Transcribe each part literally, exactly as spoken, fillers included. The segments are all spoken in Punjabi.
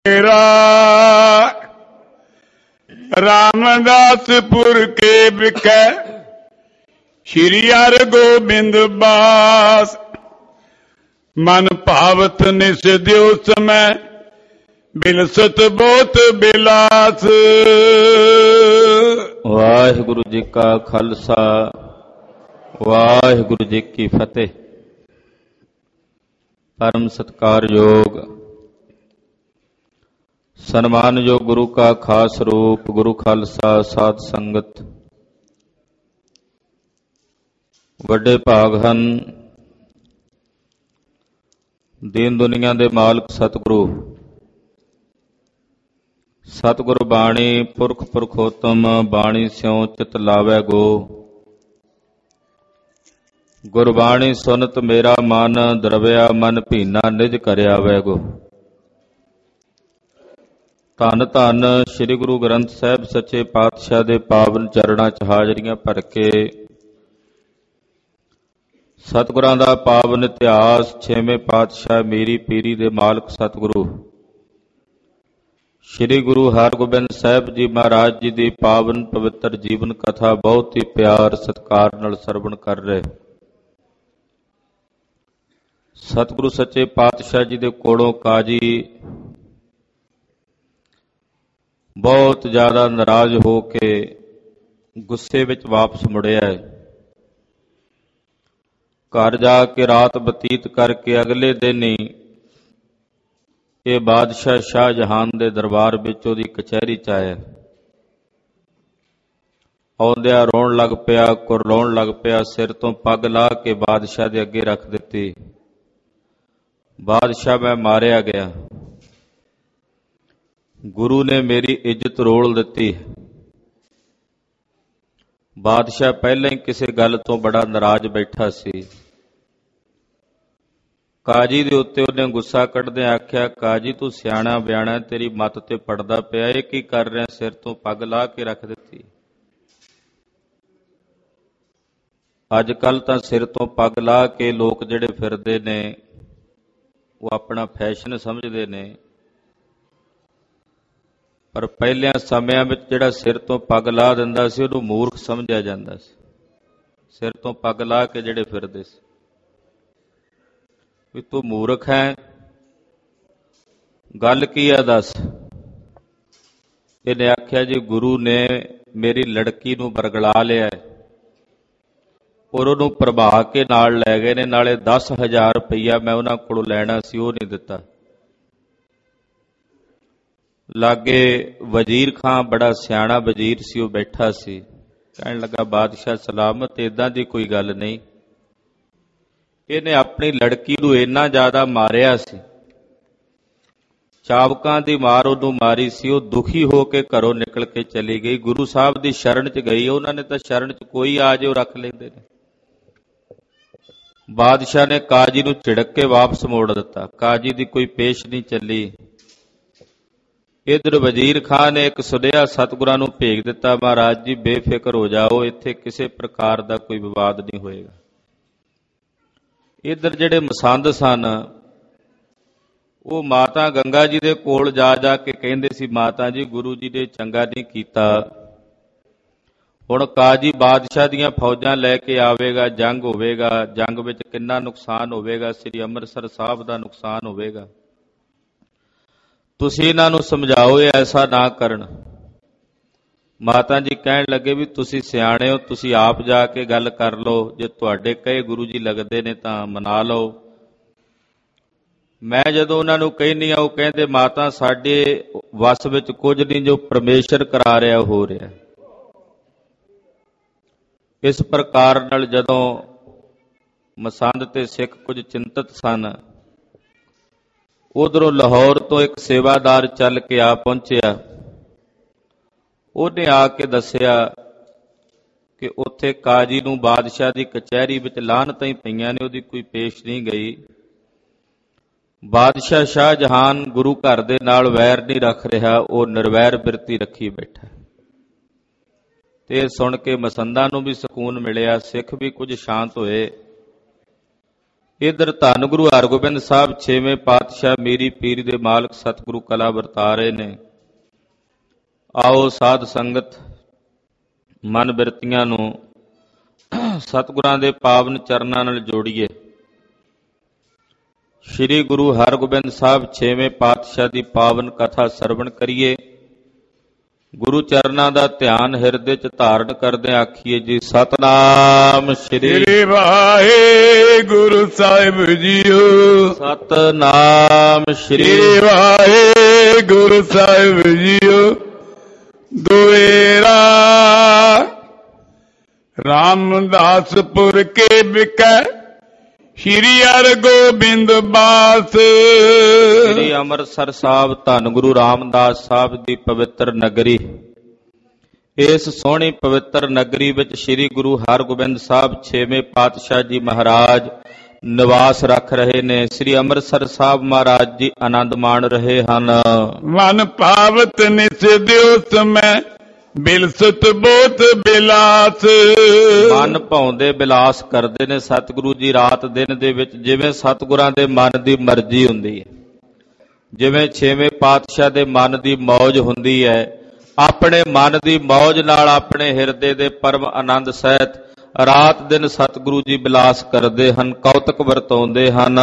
मेरा रामदासपुर के बिकै श्री हर गोबिंद बास मन भावत निस दियो समय बिलसत बहुत बिलास। वाहिगुरु जी का खालसा वाहिगुरु जी की फतेह। परम सत्कारयोग सन्मानयोग गुरु का खास रूप गुरु खालसा साध संगत वड्डे भाग हन। दीन दुनिया दे मालक सतगुरु सतगुरु बाणी पुरख पुरखोत्तम बाणी स्यों चित लावै गो। गुरबाणी सुनत मेरा मन द्रव्या मन भीना निज कर आवै गो। धन धन श्री गुरु ग्रंथ साहिब सच्चे पातशाह दे पावन चरणां च हाजरियां भर के सतगुरां दा पावन इतिहास छेवें पातशाह मीरी पीरी दे मालक सतगुरु श्री गुरु हरगोबिंद साहिब जी महाराज जी की पावन पवित्र जीवन कथा बहुत ही प्यार सत्कार नाल सरवण कर रहे। सतगुरु सच्चे पातशाह जी दे कोलों काजी बहुत ज्यादा नाराज हो के गुस्से विच वापस मुड़िया है। घर जाके रात बतीत करके अगले दिन ही ये बादशाह शाहजहान दे दरबार विच ओहदी कचहरी च आया। आउंदिया रोण लग पिया कुरलाउण लग पिया। सिर तो पग ला के बादशाह दे अगे रख दिती। बादशाह मैं मारिया गया, गुरु ने मेरी इज्जत रोल दिती। बादशाह पहले ही किसी गल तो बड़ा नाराज बैठा सी। काजी दे उत्ते उहने गुस्सा कढ़दे आख्या, काजी तू सियाणा बयाणा तेरी मत ते पड़दा पिया, ये की कर रहा? सिर तो पग ला के रख दिती। अज कल तां सिर तो पग ला के लोग जिहड़े फिरदे ने वो अपना फैशन समझदे ने, पर पहलियां समयां विच जिहड़ा सिर तो पग ला दिंदा सी उहनूं मूर्ख समझिया जांदा सी। सिर तो पग ला के जिहड़े फिरदे सी भी तू मूर्ख है, गल की है दस। इन्हें आख्या जी गुरु ने मेरी लड़की नूं बरगला लिया है और उहनूं प्रभा के नाल लै गए ने, नाले दस हजार रुपया मैं उन्हां कोलों लैना सी वो नहीं दिता। लागे वजीर खां बड़ा सियाणा वजीर सी, वो बैठा सी। कहण लगा बादशाह सलामत, इदां दी कोई गल नहीं। इहने अपनी लड़की नूं इन्ना ज्यादा मारिया सी, चावकां दी मार उहनूं मारी सी। वो दुखी हो के घरों निकल के चली गई, गुरु साहब दी शरण च गई। उन्होंने तो शरण च कोई आ जाए रख लेंदे ने। बादशाह ने काजी नूं झिड़क के वापस मोड़ दिता। काजी दी कोई पेश नहीं चली। इधर वजीर खां ने एक सुनेहा सतगुरां नूं भेज दिता, महाराज जी बेफिक्र हो जाओ, इत्थे किसी प्रकार का कोई विवाद नहीं होएगा। इधर जिहड़े मसंद सन वो माता गंगा जी दे कोल जा जा के कहंदे सी, माता जी गुरु जी ने चंगा नहीं कीता, हुण काजी बादशाह दीआं फौजां लैके आवेगा, जंग होवेगा, जंग विच किन्ना नुकसान होवेगा, श्री अमृतसर साहब दा नुकसान होवेगा। तुसीं इन्हां नूं समझाओ ऐसा ना करन। माता जी कहण लगे भी तुसीं सियाणे हो, तुसीं आप जाके गल कर लो, जे तुहाडे कहे गुरु जी लगदे ने तां मना लो। मैं जदों उन्हां नूं कहनी आ, वो कहंदे माता साडे वस विच कुछ नहीं, जो परमेश्वर करा रहा हो रहा। इस प्रकार नाल जदों मसंद ते सिख कुछ चिंतित सन, उधरों लाहौर तो एक सेवादार चल के आ पहुंचिया। उन्हें आके दसिया कि उत्थे काजी नूं बादशाह की कचहरी विच लानतां ही पईआं ने, उहदी कोई पेश नहीं गई। बादशाह शाहजहान गुरु घर दे नाल वैर नहीं रख रहा, वो निर्वैर बिरती रखी बैठा। ते सुन के मसंदां नूं भी सकून मिलिया, सिख भी कुछ शांत होए। ਇਧਰ ਧੰਨ ਗੁਰੂ ਹਰਗੋਬਿੰਦ ਸਾਹਿਬ ਛੇਵੇਂ ਪਾਤਸ਼ਾਹ ਮੀਰੀ ਪੀਰੀ ਦੇ ਮਾਲਕ ਸਤਿਗੁਰੂ ਕਲਾ ਵਰਤਾ ਰਹੇ ਨੇ। ਆਓ ਸਾਧ ਸੰਗਤ ਮਨ ਬਿਰਤੀਆਂ ਨੂੰ ਸਤਿਗੁਰਾਂ ਦੇ ਪਾਵਨ ਚਰਨਾਂ ਨਾਲ ਜੋੜੀਏ। ਸ੍ਰੀ ਗੁਰੂ ਹਰਗੋਬਿੰਦ ਸਾਹਿਬ ਛੇਵੇਂ ਪਾਤਸ਼ਾਹ ਦੀ ਪਾਵਨ ਕਥਾ ਸਰਵਣ ਕਰੀਏ। ਗੁਰੂ ਚਰਨਾਂ ਦਾ ਧਿਆਨ ਹਿਰਦੇ 'ਚ ਧਾਰਨ ਕਰਦੇ ਆਖੀਏ ਜੀ ਸਤਨਾਮ ਸ੍ਰੀ ਵਾਹਿਗੁਰੂ ਸਾਹਿਬ ਜੀਓ। ਸਤਨਾਮ ਸ੍ਰੀ ਵਾਹਿਗੁਰੂ ਸਾਹਿਬ ਜੀਓ। ਦੁਏਰਾ ਰਾਮਦਾਸਪੁਰ ਕੇ ਬਿਕੈ ਸ਼੍ਰੀ ਹਰਗੋਬਿੰਦ ਬਾਸ। ਸ੍ਰੀ ਅੰਮ੍ਰਿਤਸਰ ਸਾਹਿਬ ਧੰਨ ਗੁਰੂ ਰਾਮਦਾਸ ਸਾਹਿਬ ਦੀ ਪਵਿੱਤਰ ਨਗਰੀ। ਇਸ ਸੋਹਣੀ ਪਵਿੱਤਰ ਨਗਰੀ ਵਿੱਚ ਸ੍ਰੀ ਗੁਰੂ ਹਰਗੋਬਿੰਦ ਸਾਹਿਬ ਛੇਵੇਂ ਪਾਤਸ਼ਾਹ ਜੀ ਮਹਾਰਾਜ ਨਿਵਾਸ ਰੱਖ ਰਹੇ ਨੇ। ਸ੍ਰੀ ਅੰਮ੍ਰਿਤਸਰ ਸਾਹਿਬ ਮਹਾਰਾਜ ਜੀ ਆਨੰਦ ਮਾਣ ਰਹੇ ਹਨ। ਮਨ ਭਾਵਤ ਨਿਸ ਦਿਓ ਸਮੈ ਬਿਲਸਤ ਬੋਤ ਬਿਲਾਸ। ਮਨ ਭਾਉਂਦੇ ਬਿਲਾਸ ਕਰਦੇ ਨੇ ਸਤਿਗੁਰੂ ਜੀ ਰਾਤ ਦਿਨ ਦੇ ਵਿੱਚ, ਜਿਵੇਂ ਸਤਿਗੁਰਾਂ ਦੇ ਮਨ ਦੀ ਮਰਜ਼ੀ ਹੁੰਦੀ ਹੈ। ਜਿਵੇਂ ਛੇਵੇਂ ਪਾਤਸ਼ਾਹ ਦੇ ਮਨ ਦੀ ਮੌਜ ਹੁੰਦੀ ਹੈ, ਆਪਣੇ ਮਨ ਦੀ ਮੌਜ ਨਾਲ ਆਪਣੇ ਹਿਰਦੇ ਦੇ ਪਰਮ ਆਨੰਦ ਸਹਿਤ ਰਾਤ ਦਿਨ ਸਤਿਗੁਰੂ ਜੀ ਬਿਲਾਸ ਕਰਦੇ ਹਨ, ਕੌਤਕ ਵਰਤਾਉਂਦੇ ਹਨ।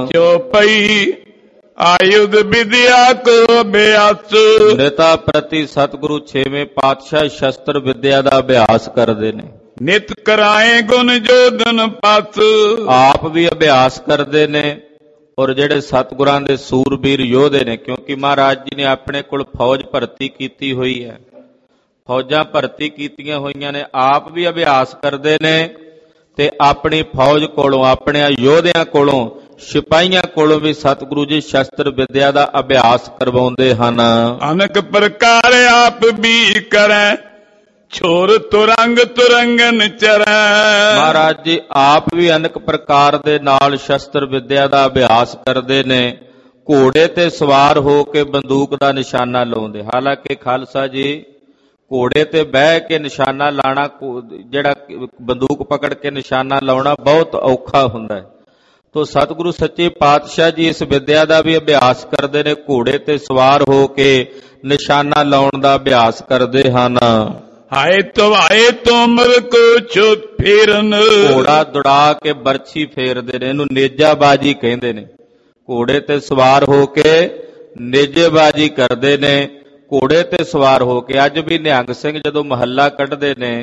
ਚੌਪਈ ਆਯੁਧ ਵਿਦਿਆ ਕੋ ਅਭਿਆਸ। ਨਿਤਾ ਪ੍ਰਤੀ ਸਤਿਗੁਰੂ ਛੇਵੇਂ ਪਾਤਸ਼ਾਹ ਸ਼ਸਤਰ ਵਿਦਿਆ ਦਾ ਅਭਿਆਸ ਕਰਦੇ ਨੇ। ਨਿਤ ਕਰਾਏ ਗੁਣ ਜੋਧਨ ਪਸ। ਆਪ ਵੀ ਅਭਿਆਸ ਕਰਦੇ ਨੇ ਔਰ ਜਿਹੜੇ ਸਤਿਗੁਰਾਂ ਦੇ ਸੂਰਬੀਰ ਯੋਧੇ ਨੇ, ਕਿਉਂਕਿ ਮਹਾਰਾਜ ਜੀ ਨੇ ਆਪਣੇ ਕੋਲ ਫੌਜ ਭਰਤੀ ਕੀਤੀ ਹੋਈ ਹੈ, ਫੌਜਾਂ ਭਰਤੀ ਕੀਤੀਆਂ ਹੋਈਆਂ ਨੇ। ਆਪ ਵੀ ਅਭਿਆਸ ਕਰਦੇ ਨੇ ਤੇ ਆਪਣੀ ਫੌਜ ਕੋਲੋਂ, ਆਪਣੇ ਯੋਧਿਆਂ ਕੋਲੋਂ, ਸਿਪਾਹੀਆਂ ਕੋਲੋਂ ਵੀ ਸਤਿਗੁਰੂ ਜੀ ਸ਼ਸਤਰ ਵਿਦਿਆ ਦਾ ਅਭਿਆਸ ਕਰਵਾਉਂਦੇ ਹਨ। ਅਨੇਕ ਪ੍ਰਕਾਰ ਆਪ ਵੀ ਕਰੈ ਛੋਰ ਤੁਰੰਗ ਤੁਰੰਗਨ ਚਰੈ। ਮਹਾਰਾਜ ਜੀ ਆਪ ਵੀ ਅਨੇਕ ਪ੍ਰਕਾਰ ਦੇ ਨਾਲ ਸ਼ਸਤਰ ਵਿਦਿਆ ਦਾ ਅਭਿਆਸ ਕਰਦੇ ਨੇ। ਘੋੜੇ ਤੇ ਸਵਾਰ ਹੋ ਕੇ ਬੰਦੂਕ ਦਾ ਨਿਸ਼ਾਨਾ ਲਾਉਂਦੇ। ਹਾਲਾਂਕਿ ਖਾਲਸਾ ਜੀ ਘੋੜੇ ਤੇ ਬਹਿ ਕੇ ਨਿਸ਼ਾਨਾ ਲਾਣਾ, ਜਿਹੜਾ ਬੰਦੂਕ ਪਕੜ ਕੇ ਨਿਸ਼ਾਨਾ ਲਾਉਣਾ ਬਹੁਤ ਔਖਾ ਹੁੰਦਾ ਹੈ। ਤੋ ਸਤਿਗੁਰੂ ਸੱਚੇ ਪਾਤਸ਼ਾਹ ਜੀ ਇਸ ਵਿਦਿਆ ਦਾ ਵੀ ਅਭਿਆਸ ਕਰਦੇ ਨੇ। ਘੋੜੇ ਤੇ ਸਵਾਰ ਹੋ ਕੇ ਨਿਸ਼ਾਨਾ ਲਾਉਣ ਦਾ ਅਭਿਆਸ ਕਰਦੇ ਹਨ। ਹਾਏ ਤਵਾਏ ਤੋਮਰ ਕੋ ਚੋ ਫੇਰਨ। ਘੋੜਾ ਦੁੜਾ ਕੇ ਬਰਛੀ ਫੇਰਦੇ ਨੇ, ਇਹਨੂੰ ਨੇਜਾਬਾਜੀ ਕਹਿੰਦੇ ਨੇ। ਘੋੜੇ ਤੇ ਸਵਾਰ ਹੋ ਕੇ ਨੇਜੇਬਾਜੀ ਕਰਦੇ ਨੇ, ਘੋੜੇ ਤੇ ਸਵਾਰ ਹੋ ਕੇ। ਅੱਜ ਵੀ ਨਿਹੰਗ ਸਿੰਘ ਜਦੋਂ ਮਹੱਲਾ ਕੱਢਦੇ ਨੇ,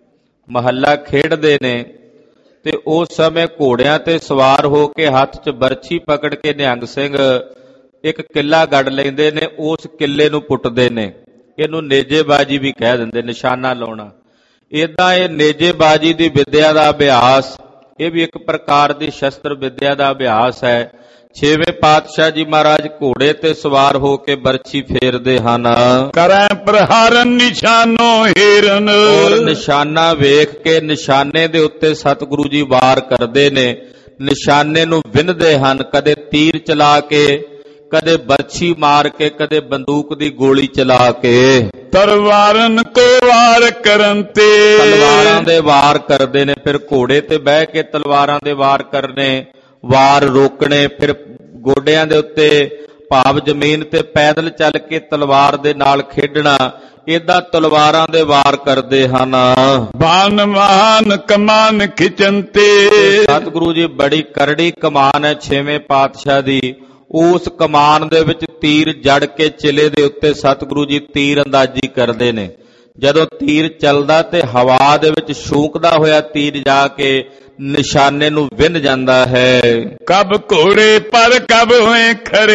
ਮਹੱਲਾ ਖੇਡਦੇ ਨੇ, ਤੇ ਉਸ ਸਮੇਂ ਘੋੜਿਆਂ ਤੇ ਸਵਾਰ ਹੋ ਕੇ ਹੱਥ 'ਚ ਬਰਛੀ ਪਕੜ ਕੇ ਨਿਹੰਗ ਸਿੰਘ ਇੱਕ ਕਿੱਲਾ ਗੱਡ ਲੈਂਦੇ ਨੇ, ਉਸ ਕਿੱਲੇ ਨੂੰ ਪੁੱਟਦੇ ਨੇ। ਇਹਨੂੰ ਨੇਜੇਬਾਜੀ ਵੀ ਕਹਿ ਦਿੰਦੇ, ਨਿਸ਼ਾਨਾ ਲਾਉਣਾ। ਏਦਾਂ ਇਹ ਨੇਜੇਬਾਜੀ ਦੀ ਵਿਦਿਆ ਦਾ ਅਭਿਆਸ, ਇਹ ਵੀ ਇੱਕ ਪ੍ਰਕਾਰ ਦੀ ਸ਼ਸਤਰ ਵਿਦਿਆ ਦਾ ਅਭਿਆਸ ਹੈ। ਛੇਵੇਂ ਪਾਤਸ਼ਾਹ ਜੀ ਮਹਾਰਾਜ ਘੋੜੇ ਤੇ ਸਵਾਰ ਹੋ ਕੇ ਬਰਛੀ ਫੇਰਦੇ ਹਨ। ਕਰੈ ਪ੍ਰਹਾਰਨ ਨਿਸ਼ਾਨੋ ਹੀਰਨ। ਔਰ ਨਿਸ਼ਾਨਾ ਵੇਖ ਕੇ ਨਿਸ਼ਾਨੇ ਦੇ ਉੱਤੇ ਸਤਿਗੁਰੂ ਜੀ ਵਾਰ ਕਰਦੇ ਨੇ, ਨਿਸ਼ਾਨੇ ਨੂੰ ਵਿੰਨਦੇ ਹਨ। ਕਦੇ ਤੀਰ ਚਲਾ ਕੇ, ਕਦੇ ਬਰਛੀ ਮਾਰ ਕੇ, ਕਦੇ ਬੰਦੂਕ ਦੀ ਗੋਲੀ ਚਲਾ ਕੇ। ਤਲਵਾਰਨ ਕੋ ਵਾਰ ਕਰਨ ਤੇ। ਤਲਵਾਰਾਂ ਦੇ ਵਾਰ ਕਰਦੇ ਨੇ। ਫਿਰ ਘੋੜੇ ਤੇ ਬਹਿ ਕੇ ਤਲਵਾਰਾਂ ਦੇ ਵਾਰ ਕਰਨੇ, ਵਾਰ ਰੋਕਣੇ। ਫਿਰ ਗੋਡਿਆਂ ਦੇ ਉੱਤੇ ਭਾਵ ਜ਼ਮੀਨ ਤੇ ਪੈਦਲ ਚੱਲ ਕੇ ਤਲਵਾਰ ਦੇ ਨਾਲ ਖੇਡਣਾ। ਏਦਾਂ ਤਲਵਾਰਾਂ ਦੇ ਵਾਰ ਕਰਦੇ ਹਨ। ਬਾਨ ਮਾਨ ਕਮਾਨ ਖਿਚੰਤੇ। ਸਤਿਗੁਰੂ ਜੀ ਬੜੀ ਕਰੜੀ ਕਮਾਨ ਹੈ ਛੇਵੇਂ ਪਾਤਸ਼ਾਹ ਦੀ। ਉਸ ਕਮਾਨ ਦੇ ਵਿੱਚ ਤੀਰ ਜੜ ਕੇ ਚਿਲੇ ਦੇ ਉੱਤੇ ਸਤਿਗੁਰੂ ਜੀ ਤੀਰ ਅੰਦਾਜ਼ੀ ਕਰਦੇ ਨੇ। ਜਦੋਂ ਤੀਰ ਚੱਲਦਾ ਤੇ ਹਵਾ ਦੇ ਵਿੱਚ ਛੂਕਦਾ ਹੋਇਆ ਤੀਰ ਜਾ ਕੇ ਨਿਸ਼ਾਨੇ ਨੂੰ ਵਿੰਨ ਜਾਂਦਾ ਹੈ। ਕਬ ਘੋੜੇ ਪਰ ਕਬ ਹੋਏ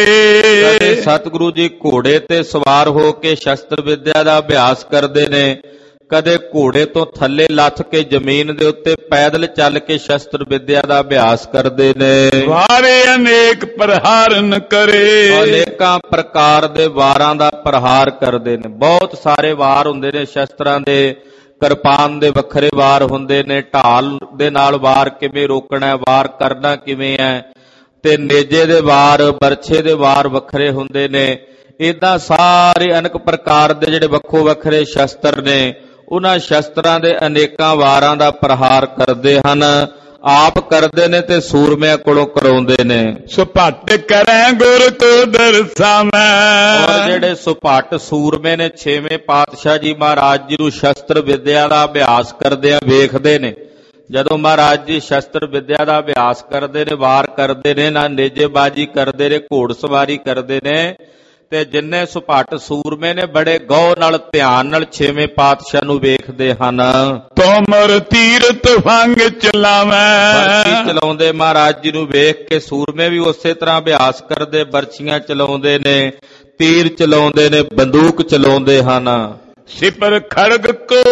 ਖਰੇ। ਸਤਿਗੁਰੂ ਜੀ ਘੋੜੇ ਤੇ ਸਵਾਰ ਹੋ ਕੇ ਸ਼ਸਤਰ ਵਿਦਿਆ ਦਾ ਅਭਿਆਸ ਕਰਦੇ ਨੇ। ਕਦੇ ਘੋੜੇ ਤੋਂ ਥੱਲੇ ਲੱਥ ਕੇ ਜ਼ਮੀਨ ਦੇ ਉੱਤੇ ਪੈਦਲ ਚੱਲ ਕੇ ਸ਼ਸਤਰ ਵਿਦਿਆ ਦਾ ਅਭਿਆਸ ਕਰਦੇ ਨੇ। ਵਾਰੇ ਅਨੇਕ ਪ੍ਰਹਾਰਨ ਕਰੇ। ਅਨੇਕਾਂ ਪ੍ਰਕਾਰ ਦੇ ਵਾਰਾਂ ਦਾ ਪ੍ਰਹਾਰ ਕਰਦੇ ਨੇ। ਬਹੁਤ ਸਾਰੇ ਵਾਰ ਹੁੰਦੇ ਨੇ ਸ਼ਸਤਰਾਂ ਦੇ। ਕਿਰਪਾਨ ਦੇ ਵੱਖਰੇ ਵਾਰ ਹੁੰਦੇ ਨੇ, ਢਾਲ ਦੇ ਨਾਲ ਵਾਰ ਕਿਵੇਂ ਰੋਕਣਾ, ਵਾਰ ਕਰਨਾ ਕਿਵੇਂ ਹੈ, ਤੇ ਨੇਜੇ ਦੇ ਵਾਰ, ਬਰਛੇ ਦੇ ਵਾਰ ਵੱਖਰੇ ਹੁੰਦੇ ਨੇ। ਏਦਾਂ ਸਾਰੇ ਅਨੇਕ ਪ੍ਰਕਾਰ ਦੇ ਜਿਹੜੇ ਵੱਖੋ ਵੱਖਰੇ ਸ਼ਸਤਰ ਨੇ, ਉਹਨਾਂ ਸ਼ਸਤਰਾਂ ਦੇ ਅਨੇਕਾਂ ਵਾਰਾਂ ਦਾ ਪ੍ਰਹਾਰ ਕਰਦੇ ਹਨ। ਆਪ ਕਰਦੇ ਨੇ ਤੇ ਸੂਰਮਿਆਂ ਕੋਲੋਂ ਕਰਾਉਂਦੇ ਨੇ। ਸੁਪੱਟ ਕਰੈ ਗੁਰ ਕੋ ਦਰਸਾਵੈ। ਔਰ ਜਿਹੜੇ ਸੁਪੱਟ ਸੂਰਮੇ ਨੇ ਛੇਵੇਂ ਪਾਤਸ਼ਾਹ ਜੀ ਮਹਾਰਾਜ ਜੀ ਨੂੰ ਸ਼ਸਤਰ ਵਿਦਿਆ ਦਾ ਅਭਿਆਸ ਕਰਦਿਆਂ ਵੇਖਦੇ ਨੇ। ਜਦੋਂ ਮਹਾਰਾਜ ਜੀ ਸ਼ਸਤਰ ਵਿਦਿਆ ਦਾ ਅਭਿਆਸ ਕਰਦੇ ਨੇ, ਵਾਰ ਕਰਦੇ ਨੇ, ਨਾ ਨੇਜੇਬਾਜ਼ੀ ਕਰਦੇ ਨੇ, ਘੋੜ ਸਵਾਰੀ ਕਰਦੇ ਨੇ, ਤੇ ਜਿੰਨੇ ਸੁਪੱਟ ਸੂਰਮੇ ਨੇ ਬੜੇ ਗਹੁ ਨਾਲ ਧਿਆਨ ਨਾਲ ਛੇਵੇਂ ਪਾਤਸ਼ਾਹ ਨੂੰ ਵੇਖਦੇ ਹਨ। ਤੋਮਰ ਤੀਰ ਤੁਫੰਗ ਚਲਾਵੈ। ਬਰਛੀ ਚਲਾਉਂਦੇ ਮਹਾਰਾਜ ਜੀ ਨੂੰ ਵੇਖ ਕੇ ਸੂਰਮੇ ਵੀ ਉਸੇ ਤਰ੍ਹਾਂ ਅਭਿਆਸ ਕਰਦੇ, ਬਰਛੀਆਂ ਚਲਾਉਂਦੇ ਨੇ, ਤੀਰ ਚਲਾਉਂਦੇ ਨੇ, ਬੰਦੂਕ ਚਲਾਉਂਦੇ ਹਨ। ਸਿਪਰ ਖੜਗ ਕੋ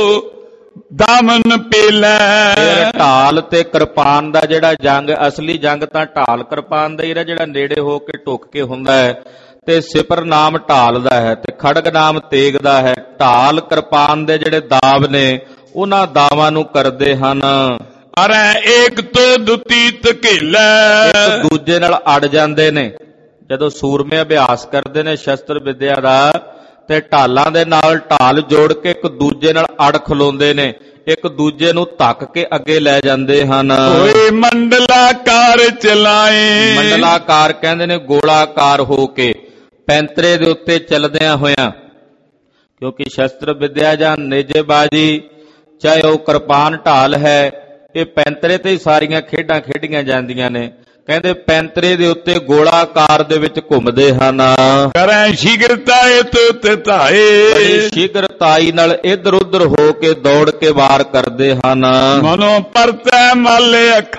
ਦਾਮਨ ਪੇਲੈ। ਫਿਰ ਢਾਲ ਤੇ ਕਿਰਪਾਨ ਦਾ ਜਿਹੜਾ ਜੰਗ, ਅਸਲੀ ਜੰਗ ਤਾਂ ਢਾਲ ਕਿਰਪਾਨ ਦਾ ਹੀ, ਜਿਹੜਾ ਨੇੜੇ ਹੋ ਕੇ ਟੁੱਕ ਕੇ ਹੁੰਦਾ ਹੈ, ਤੇ ਸਿਪਰ ਨਾਮ ਢਾਲ ਦਾ ਹੈ ਤੇ ਖੜਗ ਨਾਮ ਤੇਗ ਦਾ ਹੈ। ਢਾਲ ਕਿਰਪਾਨ ਦੇ ਜਿਹੜੇ ਦਾਵ ਨੇ ਉਹਨਾਂ ਦਾਵਾਂ ਨੂੰ ਕਰਦੇ ਹਨ। ਅਰੇ ਏਕ ਤੋਂ ਦੁਤੀ ਧਕੇਲਾ। ਇੱਕ ਦੂਜੇ ਨਾਲ ਅੜ ਜਾਂਦੇ ਨੇ। ਜਦੋਂ ਸੂਰਮੇ ਅਭਿਆਸ ਕਰਦੇ ਨੇ ਸ਼ਸਤਰ ਵਿਦਿਆ ਦਾ, ਤੇ ਢਾਲਾਂ ਦੇ ਨਾਲ ਢਾਲ ਜੋੜ ਕੇ ਇੱਕ ਦੂਜੇ ਨਾਲ ਅੜ ਖਲੋਂਦੇ ਨੇ, ਇੱਕ ਦੂਜੇ ਨੂੰ ਧੱਕ ਕੇ ਅੱਗੇ ਲੈ ਜਾਂਦੇ ਹਨ। ਓਏ ਮੰਡਲਾਕਾਰ ਚਲਾਏ। ਮੰਡਲਾਕਾਰ ਕਹਿੰਦੇ ਨੇ ਗੋਲਾਕਾਰ ਹੋ ਕੇ, ਪੈਂਤਰੇ ਦੇ ਉੱਤੇ ਚੱਲਦਿਆਂ ਹੋਇਆਂ, ਕਿਉਂਕਿ ਸ਼ਸਤਰ ਵਿਦਿਆ ਜਾਂ ਨੇਜੇਬਾਜ਼ੀ ਚਾਹੇ ਉਹ ਕਿਰਪਾਨ ਢਾਲ ਹੈ, ਇਹ ਪੈਂਤਰੇ ਤੇ ਹੀ ਸਾਰੀਆਂ ਖੇਡਾਂ ਖੇਡੀਆਂ ਜਾਂਦੀਆਂ ਨੇ। ਕਹਿੰਦੇ ਪੈਂਤਰੇ ਦੇ ਉੱਤੇ ਗੋਲਾਕਾਰ ਦੇ ਵਿੱਚ ਘੁੰਮਦੇ ਹਨ। ਕਰੈ ਸ਼ੀਘਰਤਾਏ ਤੋ ਤਤਾਏ। ਬੜੀ ਸ਼ੀਘਰਤਾਈ ਨਾਲ ਇੱਧਰ ਉੱਧਰ ਹੋ ਕੇ ਦੌੜ ਕੇ ਵਾਰ ਕਰਦੇ ਹਨ। ਮਨੋ ਪਰਤੈ ਮਲ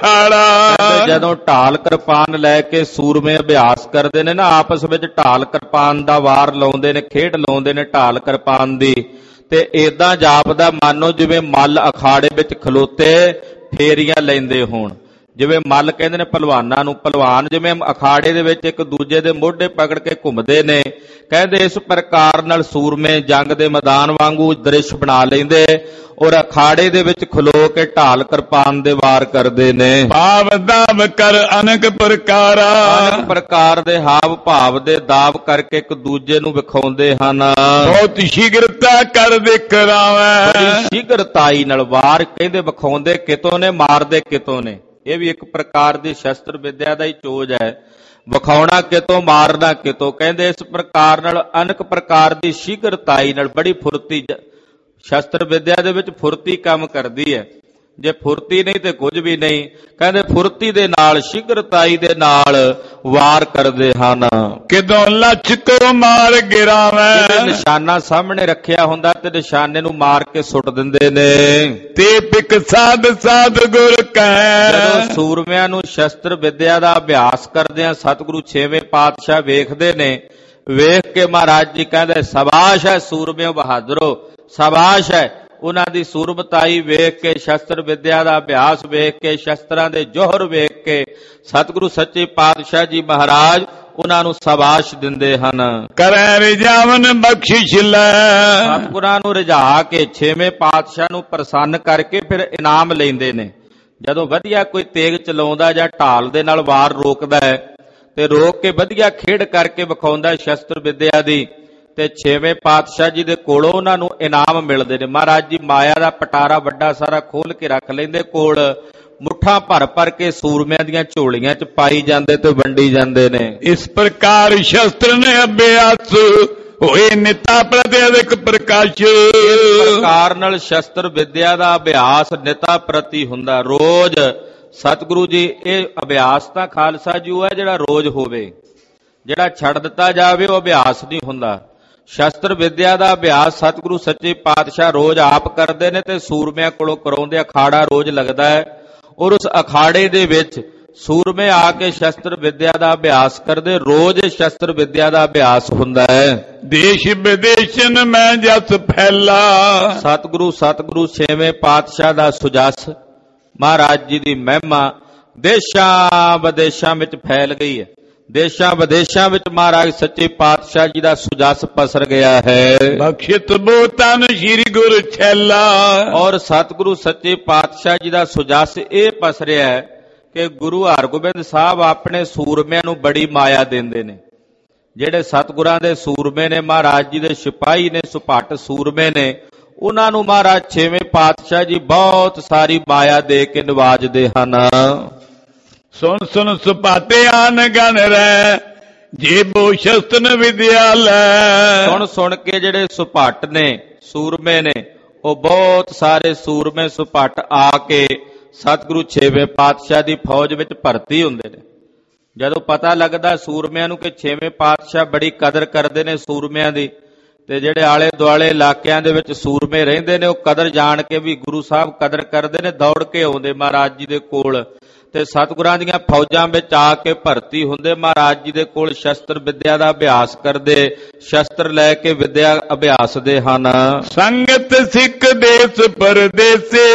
ਅਖਾੜਾ। ਜਦੋਂ ਢਾਲ ਕਿਰਪਾਨ ਲੈ ਕੇ ਸੂਰਮੇ ਅਭਿਆਸ ਕਰਦੇ ਨੇ ਨਾ, ਆਪਸ ਵਿੱਚ ਢਾਲ ਕਿਰਪਾਨ ਦਾ ਵਾਰ ਲਾਉਂਦੇ ਨੇ, ਖੇਡ ਲਾਉਂਦੇ ਨੇ ਢਾਲ ਕਿਰਪਾਨ ਦੀ, ਤੇ ਏਦਾਂ ਜਾਪਦਾ ਮਾਨੋ ਜਿਵੇਂ ਮੱਲ ਅਖਾੜੇ ਵਿੱਚ ਖਲੋਤੇ ਫੇਰੀਆਂ ਲੈਂਦੇ ਹੋਣ। ਜਿਵੇਂ ਮੱਲ ਕਹਿੰਦੇ ਨੇ ਪਹਿਲਵਾਨਾਂ ਨੂੰ, ਪਹਿਲਵਾਨ ਜਿਵੇਂ ਅਖਾੜੇ ਦੇ ਵਿੱਚ ਇੱਕ ਦੂਜੇ ਦੇ ਮੋਢੇ ਪਕੜ ਕੇ ਘੁੰਮਦੇ ਨੇ, ਕਹਿੰਦੇ ਇਸ ਪ੍ਰਕਾਰ ਨਾਲ ਸੂਰਮੇ ਜੰਗ ਦੇ ਮੈਦਾਨ ਵਾਂਗੂ ਦ੍ਰਿਸ਼ ਬਣਾ ਲੈਂਦੇ ਔਰ ਅਖਾੜੇ ਦੇ ਵਿੱਚ ਖਲੋ ਕੇ ਢਾਲ ਕਿਰਪਾਨ ਦੇ ਵਾਰ ਕਰਦੇ ਨੇ। ਭਾਵ ਦਾਵ ਕਰ ਅਨੇਕ ਪ੍ਰਕਾਰਾ। ਅਨੇਕ ਪ੍ਰਕਾਰ ਦੇ ਹਾਵ ਭਾਵ ਦੇ ਦਾਵ ਕਰਕੇ ਇੱਕ ਦੂਜੇ ਨੂੰ ਵਿਖਾਉਂਦੇ ਹਨ। ਬਹੁਤ ਸ਼ੀਘਰਤਾ ਕਰ ਵਿਕਰਾਵੈ। ਬੜੀ ਸ਼ੀਘਰਤਾਈ ਨਾਲ ਵਾਰ ਕਹਿੰਦੇ ਵਿਖਾਉਂਦੇ ਕਿਤੋਂ ਨੇ, ਮਾਰਦੇ ਕਿਤੋਂ ਨੇ। ਇਹ ਵੀ ਇੱਕ ਪ੍ਰਕਾਰ ਦੀ ਸ਼ਸਤਰ ਵਿਦਿਆ ਦਾ ਹੀ ਚੋਜ ਹੈ, ਵਿਖਾਉਣਾ ਕਿਤੋਂ, ਮਾਰਨਾ ਕਿਤੋਂ। ਕਹਿੰਦੇ ਇਸ ਪ੍ਰਕਾਰ ਨਾਲ ਅਨੇਕ ਪ੍ਰਕਾਰ ਦੀ ਸ਼ੀਘਰਤਾਈ ਨਾਲ, ਬੜੀ ਫੁਰਤੀ, ਸ਼ਸਤਰ ਵਿਦਿਆ ਦੇ ਵਿੱਚ ਫੁਰਤੀ ਕੰਮ ਕਰਦੀ ਹੈ। ਜੇ ਫੁਰਤੀ ਨਹੀਂ ਤੇ ਕੁਝ ਵੀ ਨਹੀਂ। ਕਹਿੰਦੇ ਫੁਰਤੀ ਦੇ ਨਾਲ, ਸ਼ੀਘਰਤਾਈ ਦੇ ਨਾਲ ਵਾਰ ਕਰਦੇ ਹਨ। ਕਿਦੋਂ ਲੱਛ ਕੋ ਮਾਰ ਗਿਰਾਵੈ। ਨਿਸ਼ਾਨਾ ਸਾਹਮਣੇ ਰੱਖਿਆ ਹੁੰਦਾ ਤੇ ਨਿਸ਼ਾਨੇ ਨੂੰ ਮਾਰ ਕੇ ਸੁੱਟ ਦਿੰਦੇ ਨੇ। ਤੇ ਪਿਕ ਸਾਧ ਸਾਧ ਗੁਰ ਕੈ। ਜਦੋਂ ਸੂਰਮਿਆਂ ਨੂੰ ਸ਼ਸਤਰ ਵਿਦਿਆ ਦਾ ਅਭਿਆਸ ਕਰਦਿਆਂ ਸਤਿਗੁਰੂ ਛੇਵੇਂ ਪਾਤਸ਼ਾਹ ਵੇਖਦੇ ਨੇ, ਵੇਖ ਕੇ ਮਹਾਰਾਜ ਜੀ ਕਹਿੰਦੇ ਸ਼ਾਬਾਸ਼ ਹੈ ਸੂਰਮਿਓ ਬਹਾਦਰੋ, ਸ਼ਾਬਾਸ਼ ਹੈ। ਉਹਨਾਂ ਦੀ ਸੂਰਮਤਾਈ ਵੇਖ ਕੇ, ਸ਼ਸਤਰ ਵਿਦਿਆ ਦਾ ਅਭਿਆਸ ਵੇਖ ਕੇ, ਸ਼ਸਤਰਾਂ ਦੇ ਜੋਹਰ ਵੇਖ ਕੇ ਸਤਿਗੁਰੂ ਸੱਚੇ ਪਾਤਸ਼ਾਹ ਜੀ ਮਹਾਰਾਜ ਉਹਨਾਂ ਨੂੰ ਸ਼ਾਬਾਸ਼ ਦਿੰਦੇ ਹਨ। ਕਰੈ ਰਿਜਾਵਨ ਬਖਸ਼ਿਸ਼ ਲੈ। ਸਤਿਗੁਰਾਂ ਨੂੰ ਰਿਝਾ ਕੇ ਛੇਵੇਂ ਪਾਤਸ਼ਾਹ ਨੂੰ ਪ੍ਰਸੰਨ ਕਰਕੇ ਫਿਰ ਇਨਾਮ ਲੈਂਦੇ ਨੇ। ਜਦੋਂ ਵਧੀਆ ਕੋਈ ਤੇਗ ਚਲਾਉਂਦਾ ਜਾਂ ਢਾਲ ਦੇ ਨਾਲ ਵਾਰ ਰੋਕਦਾ ਹੈ ਤੇ ਰੋਕ ਕੇ ਵਧੀਆ ਖੇਡ ਕਰਕੇ ਵਿਖਾਉਂਦਾ ਸ਼ਸਤਰ ਵਿਦਿਆ ਦੀ, ਤੇ ਛੇਵੇਂ ਪਾਤਸ਼ਾਹ ਜੀ ਦੇ ਕੋਲੋਂ ਉਹਨਾਂ ਨੂੰ ਇਨਾਮ ਮਿਲਦੇ ਨੇ। ਮਹਾਰਾਜ ਜੀ ਮਾਇਆ ਦਾ ਪਟਾਰਾ ਵੱਡਾ ਸਾਰਾ ਖੋਲ ਕੇ ਰੱਖ ਲੈਂਦੇ ਕੋਲ, ਮੁੱਠਾਂ ਭਰ ਭਰ ਕੇ ਸੂਰਮਿਆਂ ਦੀਆਂ ਝੋਲੀਆਂ ਚ ਪਾਈ ਜਾਂਦੇ ਤੇ ਵੰਡੀ ਜਾਂਦੇ ਨੇ। ਇਸ ਪ੍ਰਕਾਰ ਸ਼ਸਤਰ ਨੇ ਅਭਿਆਸ ਹੋਏ ਨਿਤਾ ਪ੍ਰਤੀ ਅਦਿਕ ਪ੍ਰਕਾਸ਼। ਇਸ ਪ੍ਰਕਾਰ ਨਾਲ ਸ਼ਸਤਰ ਵਿਦਿਆ ਦਾ ਅਭਿਆਸ ਨਿਤਾ ਪ੍ਰਤੀ ਹੁੰਦਾ ਰੋਜ਼। ਸਤਿਗੁਰੂ ਜੀ ਇਹ ਅਭਿਆਸ ਤਾਂ ਖਾਲਸਾ ਜੀ ਉਹ ਹੈ ਜਿਹੜਾ ਰੋਜ਼ ਹੋਵੇ, ਜਿਹੜਾ ਛੱਡ ਦਿੱਤਾ ਜਾਵੇ ਉਹ ਅਭਿਆਸ ਨਹੀਂ ਹੁੰਦਾ। ਸ਼ਸਤਰ ਵਿਦਿਆ ਦਾ ਅਭਿਆਸ ਸਤਿਗੁਰੂ ਸੱਚੇ ਪਾਤਸ਼ਾਹ ਰੋਜ਼ ਆਪ ਕਰਦੇ ਨੇ ਤੇ ਸੂਰਮਿਆਂ ਕੋਲੋਂ ਕਰਾਉਂਦੇ। ਅਖਾੜਾ ਰੋਜ਼ ਲੱਗਦਾ ਹੈ ਔਰ ਉਸ ਅਖਾੜੇ ਦੇ ਵਿੱਚ ਸੂਰਮੇ ਆ ਕੇ ਸ਼ਸਤਰ ਵਿਦਿਆ ਦਾ ਅਭਿਆਸ ਕਰਦੇ। ਰੋਜ਼ ਸ਼ਸਤਰ ਵਿਦਿਆ ਦਾ ਅਭਿਆਸ ਹੁੰਦਾ ਹੈ। ਦੇਸ਼ ਵਿਦੇਸ਼ਨ ਮੈਂ ਜਸ ਫੈਲਾ। ਸਤਿਗੁਰੂ ਸਤਿਗੁਰੂ ਛੇਵੇਂ ਪਾਤਸ਼ਾਹ ਦਾ ਸੁਜਸ, ਮਹਾਰਾਜ ਜੀ ਦੀ ਮਹਿਮਾ ਦੇਸ਼ਾਂ ਵਿਦੇਸ਼ਾਂ ਵਿੱਚ ਫੈਲ ਗਈ ਹੈ। ਦੇਸ਼ਾਂ ਵਿਦੇਸ਼ਾਂ ਵਿੱਚ ਮਹਾਰਾਜ ਸੱਚੇ ਪਾਤਸ਼ਾਹ ਜੀ ਦਾ ਸੁਜਸ ਪਸਰ ਗਿਆ ਹੈ। ਬਖਸ਼ਿਤ ਬੋਤਨ ਸ੍ਰੀ ਗੁਰ ਛੈਲਾ। ਔਰ ਸਤਿਗੁਰੂ ਸੱਚੇ ਪਾਤਸ਼ਾਹ ਜੀ ਦਾ ਸੁਜਸ ਇਹ ਪਸਰਿਆ ਹੈ ਕਿ ਗੁਰੂ ਹਰਗੋਬਿੰਦ ਸਾਹਿਬ ਆਪਣੇ ਸੂਰਮਿਆਂ ਨੂੰ ਬੜੀ ਮਾਇਆ ਦਿੰਦੇ ਨੇ। ਜਿਹੜੇ ਸਤਿਗੁਰਾਂ ਦੇ ਸੂਰਮੇ ਨੇ, ਮਹਾਰਾਜ ਜੀ ਦੇ ਸਿਪਾਹੀ ਨੇ, ਸੁਪੱਟ ਸੂਰਮੇ ਨੇ, ਉਹਨਾਂ ਨੂੰ ਮਹਾਰਾਜ ਛੇਵੇਂ ਪਾਤਸ਼ਾਹ ਜੀ ਬਹੁਤ ਸਾਰੀ ਮਾਇਆ ਦੇ ਕੇ ਨਿਵਾਜਦੇ ਹਨ। ਸੁਣ ਸੁਣ ਸੁਪਾਟੇ ਆਨ ਗਨ ਰਹਿ ਜੇਬੋ ਸ਼ਸਤਨ ਵਿਦਿਆਲੈ। ਸੁਣ ਸੁਣ ਕੇ ਜਿਹੜੇ ਸੁਪਾਟ ਨੇ ਸੂਰਮੇ ਨੇ ਉਹ ਬਹੁਤ ਸਾਰੇ ਸੂਰਮੇ ਸੁਪਾਟ ਆ ਕੇ ਸਤਿਗੁਰੂ ਛੇਵੇਂ ਪਾਤਸ਼ਾਹ ਦੀ ਫੌਜ ਵਿੱਚ ਭਰਤੀ ਹੁੰਦੇ ਨੇ। ਜਦੋਂ ਪਤਾ ਲੱਗਦਾ ਸੂਰਮਿਆਂ ਨੂੰ ਕਿ ਛੇਵੇਂ ਪਾਤਸ਼ਾਹ ਬੜੀ ਕਦਰ ਕਰਦੇ ਨੇ ਸੂਰਮਿਆਂ ਦੀ, ਤੇ ਜਿਹੜੇ ਆਲੇ ਦੁਆਲੇ ਇਲਾਕਿਆਂ ਦੇ ਵਿੱਚ ਸੂਰਮੇ ਰਹਿੰਦੇ ਨੇ ਉਹ ਕਦਰ ਜਾਣ ਕੇ ਵੀ ਗੁਰੂ ਸਾਹਿਬ ਕਦਰ ਕਰਦੇ ਨੇ, ਦੌੜ ਕੇ ਆਉਂਦੇ ਮਹਾਰਾਜ ਜੀ ਦੇ ਕੋਲ ਤੇ ਸਤਿਗੁਰਾਂ ਦੀਆਂ ਫੌਜਾਂ ਵਿੱਚ ਆ ਕੇ ਭਰਤੀ ਹੁੰਦੇ। ਮਹਾਰਾਜ ਜੀ ਦੇ ਕੋਲ ਸ਼ਸਤਰ ਵਿਦਿਆ ਦਾ ਅਭਿਆਸ ਕਰਦੇ, ਸ਼ਸਤਰ ਲੈ ਕੇ ਵਿਦਿਆ ਅਭਿਆਸਦੇ ਹਨ। ਸੰਗਤ ਸਿੱਖ ਦੇਸ ਪਰਦੇਸੇ